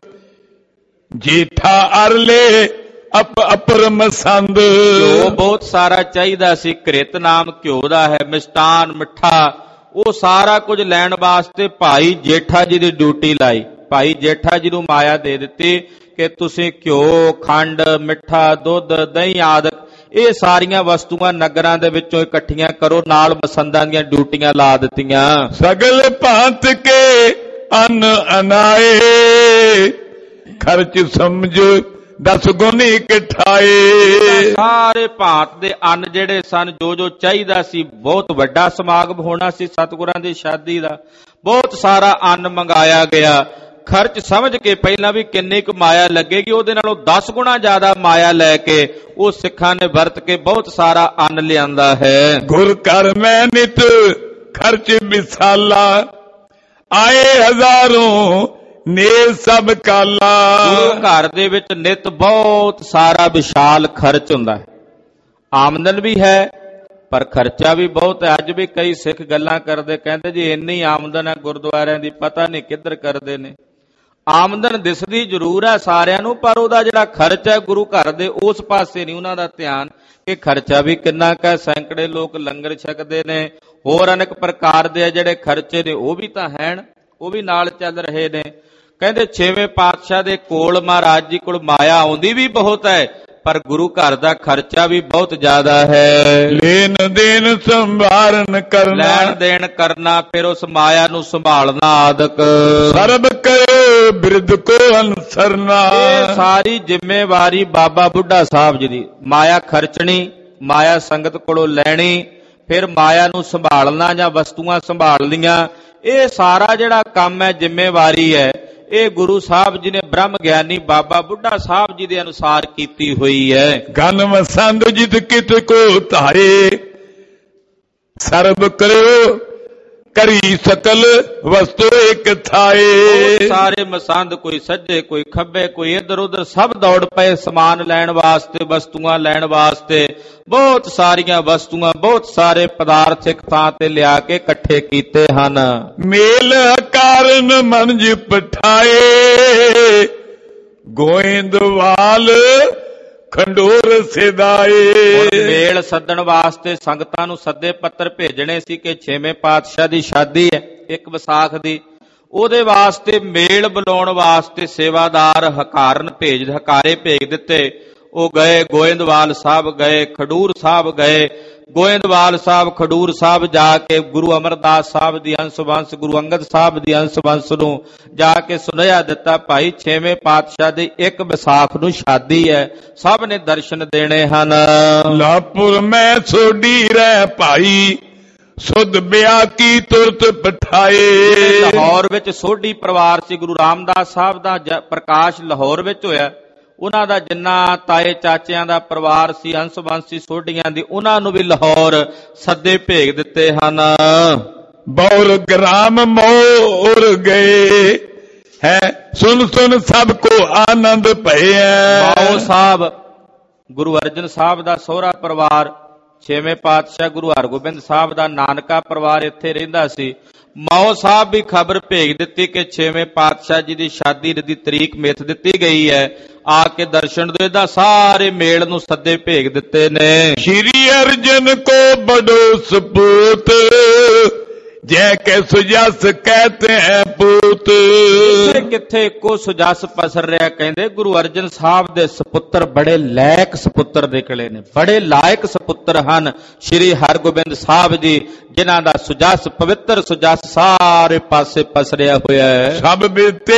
ਜੀਠਾ ਅਰਲੇ ਅਪ ਅਪਰ ਮਸੰਦ। ਘਿਓ ਬਹੁਤ ਸਾਰਾ ਚਾਹੀਦਾ ਸੀ, ਕ੍ਰਿਤ ਨਾਮ ਘਿਓ ਦਾ ਹੈ, ਮਿਸ਼ਟਾਨ ਮਿੱਠਾ, ਉਹ ਸਾਰਾ ਕੁਝ ਲੈਣ ਵਾਸਤੇ ਭਾਈ ਜੇਠਾ ਜੀ ਦੀ ਡਿਊਟੀ ਲਾਈ। ਭਾਈ ਜੇਠਾ ਜੀ ਨੂੰ ਮਾਇਆ ਦੇ ਦਿੱਤੀ ਕਿ ਤੁਸੀਂ ਘਿਓ, ਖੰਡ, ਮਿੱਠਾ, ਦੁੱਧ, ਦਹੀਂ ਆਦਿਕ ਇਹ ਸਾਰੀਆਂ ਵਸਤੂਆਂ ਨਗਰਾਂ ਦੇ ਵਿੱਚੋਂ ਇਕੱਠੀਆਂ ਕਰੋ, ਨਾਲ ਮਸੰਦਾਂ ਦੀਆਂ ਡਿਊਟੀਆਂ ਲਾ ਦਿੱਤੀਆਂ। ਸਗਲ ਭਾਂਤ ਕੇ ਅਨ ਅਨਾਏ, ਖਰਚ ਸਮਝੋ ਦਸ ਗੁਣੀ ਇਕਠਾਏ। ਸਾਰੇ ਭਾਂਤ ਦੇ ਅੰਨ ਜਿਹੜੇ ਸਨ, ਜੋ ਜੋ ਚਾਹੀਦਾ ਸੀ, ਬਹੁਤ ਵੱਡਾ ਸਮਾਗਮ ਹੋਣਾ ਸੀ ਸਤਿਗੁਰਾਂ ਦੀ ਸ਼ਾਦੀ ਦਾ। ਬਹੁਤ ਸਾਰਾ ਅੰਨ ਮੰਗਾਇਆ ਗਿਆ। ਖਰਚ ਸਮਝ ਕੇ ਪਹਿਲਾਂ ਵੀ ਕਿੰਨੀ ਕੁ ਮਾਇਆ ਲੱਗੇਗੀ, ਉਹਦੇ ਨਾਲੋਂ ਦਸ ਗੁਣਾ ਜ਼ਿਆਦਾ ਮਾਇਆ ਲੈ ਕੇ ਉਹ ਸਿੱਖਾਂ ਨੇ ਵਰਤ ਕੇ ਬਹੁਤ ਸਾਰਾ ਅੰਨ ਲਿਆਂਦਾ ਹੈ। ਗੁਰ ਘਰ ਮੈਂ ਨਿਤ ਖਰਚ ਵਿਸਾਲਾ, ਆਏ ਹਜ਼ਾਰੋਂ ਨੇ ਸਭ ਕਾਲਾ। ਗੁਰੂ ਘਰ ਦੇ ਵਿੱਚ ਨਿਤ ਬਹੁਤ ਸਾਰਾ ਵਿਸ਼ਾਲ ਖਰਚ ਹੁੰਦਾ ਹੈ। ਆਮਦਨ ਵੀ ਹੈ ਪਰ ਖਰਚਾ ਵੀ ਬਹੁਤ ਹੈ। ਅੱਜ ਵੀ ਕਈ ਸਿੱਖ ਗੱਲਾਂ ਕਰਦੇ, ਕਹਿੰਦੇ ਜੀ ਇੰਨੀ ਆਮਦਨ ਹੈ ਗੁਰਦੁਆਰਿਆਂ ਦੀ, ਪਤਾ ਨਹੀਂ ਕਿੱਧਰ ਕਰਦੇ ਨੇ। ਆਮਦਨ ਦਿਸਦੀ ਜ਼ਰੂਰ ਹੈ ਸਾਰਿਆਂ ਨੂੰ, ਪਰ ਉਹਦਾ ਜਿਹੜਾ ਖਰਚ ਹੈ ਗੁਰੂ ਘਰ ਦੇ ਉਸ ਪਾਸੇ ਨਹੀਂ ਉਹਨਾਂ ਦਾ ਧਿਆਨ ਕਿ ਖਰਚਾ ਵੀ ਕਿੰਨਾ ਕੁ। ਸੈਂਕੜੇ ਲੋਕ ਲੰਗਰ ਛਕਦੇ ਨੇ, ਹੋਰ ਅਨੇਕ ਪ੍ਰਕਾਰ ਦੇ ਜਿਹੜੇ ਖਰਚੇ ਨੇ ਉਹ ਵੀ ਤਾਂ ਹੈਣ, ਉਹ ਵੀ ਨਾਲ ਚੱਲ ਰਹੇ ਨੇ। ਕਹਿੰਦੇ ਛੇਵੇਂ ਪਾਤਸ਼ਾਹ ਦੇ ਕੋਲ ਮਹਾਰਾਜ ਜੀ ਕੋਲ ਮਾਇਆ ਆਉਂਦੀ ਵੀ ਬਹੁਤ ਹੈ, ਪਰ ਗੁਰੂ ਘਰ ਦਾ ਖਰਚਾ ਵੀ ਬਹੁਤ ਜ਼ਿਆਦਾ ਹੈ। ਲੈਣ ਦੇਣ ਸੰਭਾਰਨ ਕਰਨਾ, ਲੈਣ ਦੇਣ ਕਰਨਾ, ਫਿਰ ਉਸ ਮਾਇਆ ਨੂੰ ਸੰਭਾਲਣਾ ਆਦਿਕ। ਸਰਬ ਕਰਿਓ ਬਿਰਧ ਕੋ ਅਨਸਰਨਾ, ਇਹ ਸਾਰੀ ਜ਼ਿੰਮੇਵਾਰੀ ਬਾਬਾ ਬੁੱਢਾ ਸਾਹਿਬ ਜੀ ਦੀ। ਮਾਇਆ ਖਰਚਣੀ, ਮਾਇਆ ਸੰਗਤ ਕੋਲੋਂ ਲੈਣੀ, ਫਿਰ ਮਾਇਆ ਨੂੰ ਸੰਭਾਲਣਾ ਜਾਂ ਵਸਤੂਆਂ ਸੰਭਾਲ ਲੀਆਂ, ਇਹ ਸਾਰਾ ਜਿਹੜਾ ਕੰਮ ਹੈ, ਜ਼ਿੰਮੇਵਾਰੀ ਹੈ, ਇਹ ਗੁਰੂ ਸਾਹਿਬ ਜੀ ਨੇ ਬ੍ਰਹਮ ਗਿਆਨੀ ਬਾਬਾ ਬੁੱਢਾ ਸਾਹਿਬ ਜੀ ਦੇ ਅਨੁਸਾਰ ਕੀਤੀ ਹੋਈ ਹੈ। ਗਨ ਮਸੰਦ ਜਿਤ ਕਿਤ ਕੋ ਧਾਰੇ, ਸਰਬ ਕਰਿਓ ਕਰੀ ਸਕਲ ਵਸਤੂ ਇੱਕ ਥਾਏ। ਸਾਰੇ ਮਸੰਦ, ਕੋਈ ਸੱਜੇ ਕੋਈ ਖੱਬੇ, ਕੋਈ ਇੱਧਰ ਉੱਧਰ, ਸਭ ਦੌੜ ਪਏ ਸਮਾਨ ਲੈਣ ਵਾਸਤੇ, ਵਸਤੂਆਂ ਲੈਣ ਵਾਸਤੇ। ਬਹੁਤ ਸਾਰੀਆਂ ਵਸਤੂਆਂ, ਬਹੁਤ ਸਾਰੇ ਪਦਾਰਥ ਇੱਕ ਥਾਂ ਤੇ ਲਿਆ ਕੇ ਇਕੱਠੇ ਕੀਤੇ ਹਨ। ਮੇਲ ਕਾਰਨ ਮਨਜ ਪਠਾਏ, ਗੋਇੰਦਵਾਲ ਖੰਡੋਰ ਸਿਦਾਏ। ਮੇਲ ਸੱਦਣ ਵਾਸਤੇ ਸੰਗਤਾਂ ਨੂੰ ਸੱਦੇ ਪੱਤਰ ਭੇਜਣੇ ਸੀ ਕਿ ਛੇਵੇਂ ਪਾਤਸ਼ਾਹ ਦੀ ਸ਼ਾਦੀ ਹੈ ਇੱਕ ਵਿਸਾਖ ਦੀ, ਉਹਦੇ ਵਾਸਤੇ ਮੇਲ ਬੁਲਾਉਣ ਵਾਸਤੇ ਸੇਵਾਦਾਰ ਹਕਾਰਨ ਭੇਜ ਹਕਾਰੇ ਭੇਜ ਦਿੱਤੇ। ਉਹ ਗਏ, ਗੋਇੰਦਵਾਲ ਸਾਹਿਬ ਗਏ, ਖਡੂਰ ਸਾਹਿਬ ਗਏ। ਗੋਇੰਦਵਾਲ ਸਾਹਿਬ, ਖਡੂਰ ਸਾਹਿਬ ਜਾ ਕੇ ਗੁਰੂ ਅਮਰਦਾਸ ਸਾਹਿਬ ਦੀ ਅੰਸ਼ ਵੰਸ਼, ਗੁਰੂ ਅੰਗਦ ਸਾਹਿਬ ਦੀ ਅੰਸ਼ ਵੰਸ਼ ਨੂੰ ਜਾ ਕੇ ਸੁਨੇਹਾ ਦਿੱਤਾ, ਭਾਈ ਛੇਵੇਂ ਪਾਤਸ਼ਾਹ ਦੀ ਇੱਕ ਵਿਸਾਖ ਨੂੰ ਸ਼ਾਦੀ ਹੈ, ਸਭ ਨੇ ਦਰਸ਼ਨ ਦੇਣੇ ਹਨ। ਲਾਪੁਰ ਮੈਂ ਸੋਢੀ ਰਹਿ ਭਾਈ, ਸੁਧ ਬਿਆ ਕੀ ਤੁਰਤ ਪਠਾਏ। ਲਾਹੌਰ ਵਿੱਚ ਸੋਢੀ ਪਰਿਵਾਰ ਸੀ ਗੁਰੂ ਰਾਮਦਾਸ ਸਾਹਿਬ ਦਾ, ਪ੍ਰਕਾਸ਼ ਲਾਹੌਰ ਵਿੱਚ ਹੋਇਆ। ਉਹਨਾਂ ਦਾ ਜਿੰਨਾ ਤਾਏ ਚਾਚਿਆਂ ਦਾ ਪਰਿਵਾਰ ਸੀ, ਅੰਸ਼ ਵੰਸ਼ ਸੀ ਸੋਢੀਆਂ ਦੀ, ਉਹਨਾਂ ਨੂੰ ਵੀ ਲਾਹੌਰ ਸੱਦੇ ਭੇਜ ਦਿੱਤੇ ਹਨ। ਬੌਰ ਗ੍ਰਾਮ ਮੋਰ ਗਏ ਹੈ, ਸੁਨ ਸੁਨ ਸਭ ਕੋ ਆਨੰਦ ਭਇਆ। ਮਾਓ ਸਾਹਿਬ ਗੁਰੂ ਅਰਜਨ ਸਾਹਿਬ ਦਾ ਸਹੁਰਾ ਪਰਿਵਾਰ, ਛੇਵੇਂ ਪਾਤਸ਼ਾਹ ਗੁਰੂ ਹਰਗੋਬਿੰਦ ਸਾਹਿਬ ਦਾ ਨਾਨਕਾ ਪਰਿਵਾਰ ਇੱਥੇ ਰਹਿੰਦਾ ਸੀ। ਮਾਓ ਸਾਹਿਬ ਵੀ ਖਬਰ ਭੇਜ ਦਿੱਤੀ ਕਿ ਛੇਵੇਂ ਪਾਤਸ਼ਾਹ ਜੀ ਦੀ ਸ਼ਾਦੀ ਦੀ ਤਰੀਕ ਮਿੱਥ ਦਿੱਤੀ ਗਈ ਹੈ, ਆ ਕੇ ਦਰਸ਼ਨ ਦਿਓ। ਇਹਦਾ ਸਾਰੇ ਮੇਲ ਨੂੰ ਸੱਦੇ ਭੇਜ ਦਿੱਤੇ ਨੇ। ਸ਼੍ਰੀ ਅਰਜਨ ਕੋ ਬੜੋ ਸਪੂਤ, ਜੈ ਕੇ ਸੁਜਸ ਕਹਤੇ ਹੈ ਪੂਤ। ਕਿੱਥੇ ਕਿੱਥੇ ਇੱਕੋ ਸੁਜਸ ਪਸਰ ਰਿਹਾ। ਕਹਿੰਦੇ ਗੁਰੂ ਅਰਜਨ ਸਾਹਿਬ ਦੇ ਸਪੁੱਤਰ ਬੜੇ ਲਾਇਕ ਸਪੁੱਤਰ ਨਿਕਲੇ ਨੇ, ਬੜੇ ਲਾਇਕ ਸਪੁੱਤਰ ਹਨ ਸ਼੍ਰੀ ਹਰਗੋਬਿੰਦ ਸਾਹਿਬ ਜੀ, ਜਿਨ੍ਹਾਂ ਦਾ ਸੁਜਸ, ਪਵਿੱਤਰ ਸੁਜਸ ਸਾਰੇ ਪਾਸੇ ਪਸਰਿਆ ਹੋਇਆ ਹੈ। ਸਭ ਬੀਤੇ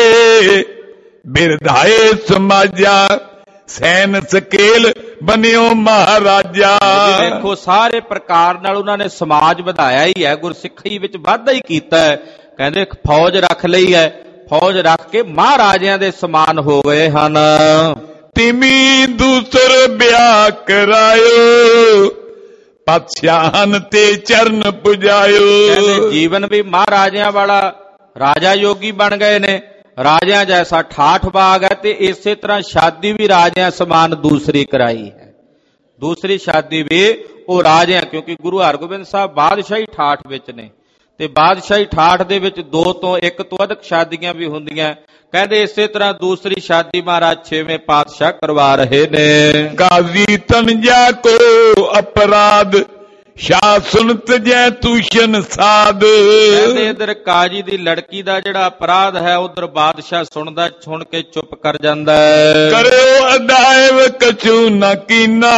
ਬਿਰਧਾਏ ਸਮਾਜਾ, ਸੈਨ ਸਕੇਲ ਬਨਿਓ ਮਹਾਰਾਜਾ। ਦੇਖੋ ਸਾਰੇ ਪ੍ਰਕਾਰ ਨਾਲ ਉਹਨਾਂ ਨੇ ਸਮਾਜ ਵਧਾਇਆ ਹੀ ਹੈ, ਗੁਰਸਿੱਖੀ ਵਿੱਚ ਵਾਧਾ ਹੀ ਕੀਤਾ ਹੈ। ਕਹਿੰਦੇ ਫੌਜ ਰੱਖ ਲਈ ਹੈ, ਫੌਜ ਰੱਖ ਕੇ ਮਹਾਰਾਜਿਆਂ ਦੇ ਸਮਾਨ ਹੋ ਗਏ ਹਨ। ਤਿਮੀ ਦੂਸਰ ਵਿਆਹ ਕਰਾਇਓ, ਪਾਤਸ਼ਾਹਨ ਤੇ ਚਰਨ ਪੁਜਾਇਓ। ਕਹਿੰਦੇ ਜੀਵਨ ਵੀ ਮਹਾਰਾਜਿਆਂ ਵਾਲਾ, ਰਾਜਾ ਯੋਗੀ ਬਣ ਗਏ ਨੇ, ਰਾਜਿਆਂ ਜੈਸਾ ਠਾਠ ਬਾਗ ਹੈ। ਤੇ ਇਸੇ ਤਰ੍ਹਾਂ ਸ਼ਾਦੀ ਵੀ ਰਾਜਿਆਂ ਸਮਾਨ ਦੂਸਰੀ ਕਰਾਈ ਹੈ। ਦੂਸਰੀ ਸ਼ਾਦੀ ਵੀ ਉਹ ਰਾਜਿਆਂ, ਕਿਉਂਕਿ ਗੁਰੂ ਹਰਗੋਬਿੰਦ ਸਾਹਿਬ ਬਾਦਸ਼ਾਹੀ ਠਾਠ ਵਿੱਚ ਨੇ, ਤੇ ਬਾਦਸ਼ਾਹੀ ਠਾਠ ਦੇ ਵਿੱਚ ਦੋ ਤੋਂ ਇੱਕ ਤੋਂ ਅਧਿਕ ਸ਼ਾਦੀਆਂ ਵੀ ਹੁੰਦੀਆਂ। ਕਹਿੰਦੇ ਇਸੇ ਤਰ੍ਹਾਂ ਦੂਸਰੀ ਸ਼ਾਦੀ ਮਹਾਰਾਜ ਛੇਵੇਂ ਪਾਤਸ਼ਾਹ ਕਰਵਾ ਰਹੇ ਨੇ। ਕਾਜ਼ੀ ਤਨਜਾ ਕੋ ਅਪਰਾਧ, ਸ਼ਾਹ ਸੁਨਤ ਜੈ ਤੂਸ਼ਨ ਸਾਧ। ਕਹਿੰਦੇ ਇਧਰ ਕਾਜੀ ਦੀ ਲੜਕੀ ਦਾ ਜਿਹੜਾ ਅਪਰਾਧ ਹੈ, ਉਧਰ ਬਾਦਸ਼ਾਹ ਸੁਣਦਾ, ਸੁਣ ਕੇ ਚੁੱਪ ਕਰ ਜਾਂਦਾ ਹੈ। ਕਰਿਓ ਅਦਾਇਵ ਕਛੂ ਨਾ ਕੀਨਾ,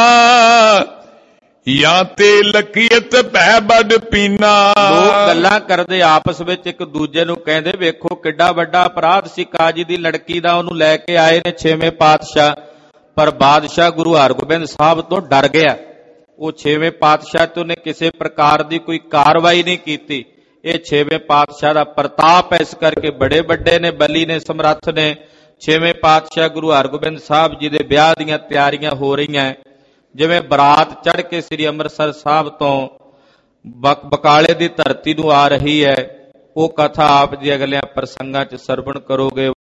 ਜਾਂ ਤੇ ਲਕੀਅਤ ਭੈ ਬੜ ਪੀਨਾ। ਲੋਕ ਗੱਲਾਂ ਕਰਦੇ ਆਪਸ ਵਿੱਚ ਇੱਕ ਦੂਜੇ ਨੂੰ, ਕਹਿੰਦੇ ਵੇਖੋ ਕਿੱਡਾ ਵੱਡਾ ਅਪਰਾਧ ਸੀ ਕਾਜੀ ਦੀ ਲੜਕੀ ਦਾ, ਉਹਨੂੰ ਲੈ ਕੇ ਆਏ ਨੇ ਛੇਵੇਂ ਪਾਤਸ਼ਾਹ। ਪਰ ਬਾਦਸ਼ਾਹ ਗੁਰੂ ਹਰਗੋਬਿੰਦ ਸਾਹਿਬ ਤੋਂ ਡਰ ਗਿਆ। ਉਹ ਛੇਵੇਂ ਪਾਤਸ਼ਾਹ ਤੋਂ ਨੇ ਕਿਸੇ ਪ੍ਰਕਾਰ ਦੀ ਕੋਈ ਕਾਰਵਾਈ ਨਹੀਂ ਕੀਤੀ। ਇਹ ਛੇਵੇਂ ਪਾਤਸ਼ਾਹ ਦਾ ਪ੍ਰਤਾਪ ਹੈ, ਇਸ ਕਰਕੇ ਬੜੇ ਵੱਡੇ ਨੇ, ਬਲੀ ਨੇ, ਸਮਰੱਥ ਨੇ। ਛੇਵੇਂ ਪਾਤਸ਼ਾਹ ਗੁਰੂ ਹਰਗੋਬਿੰਦ ਸਾਹਿਬ ਜੀ ਦੇ ਵਿਆਹ ਦੀਆਂ ਤਿਆਰੀਆਂ ਹੋ ਰਹੀਆਂ। ਜਿਵੇਂ ਬਰਾਤ ਚੜ੍ਹ ਕੇ ਸ੍ਰੀ ਅੰਮ੍ਰਿਤਸਰ ਸਾਹਿਬ ਤੋਂ ਬਕ ਬਕਾਲੇ ਦੀ ਧਰਤੀ ਨੂੰ ਆ ਰਹੀ ਹੈ, ਉਹ ਕਥਾ ਆਪ ਜੀ ਅਗਲਿਆਂ ਪ੍ਰਸੰਗਾਂ 'ਚ ਸਰਵਣ ਕਰੋਗੇ।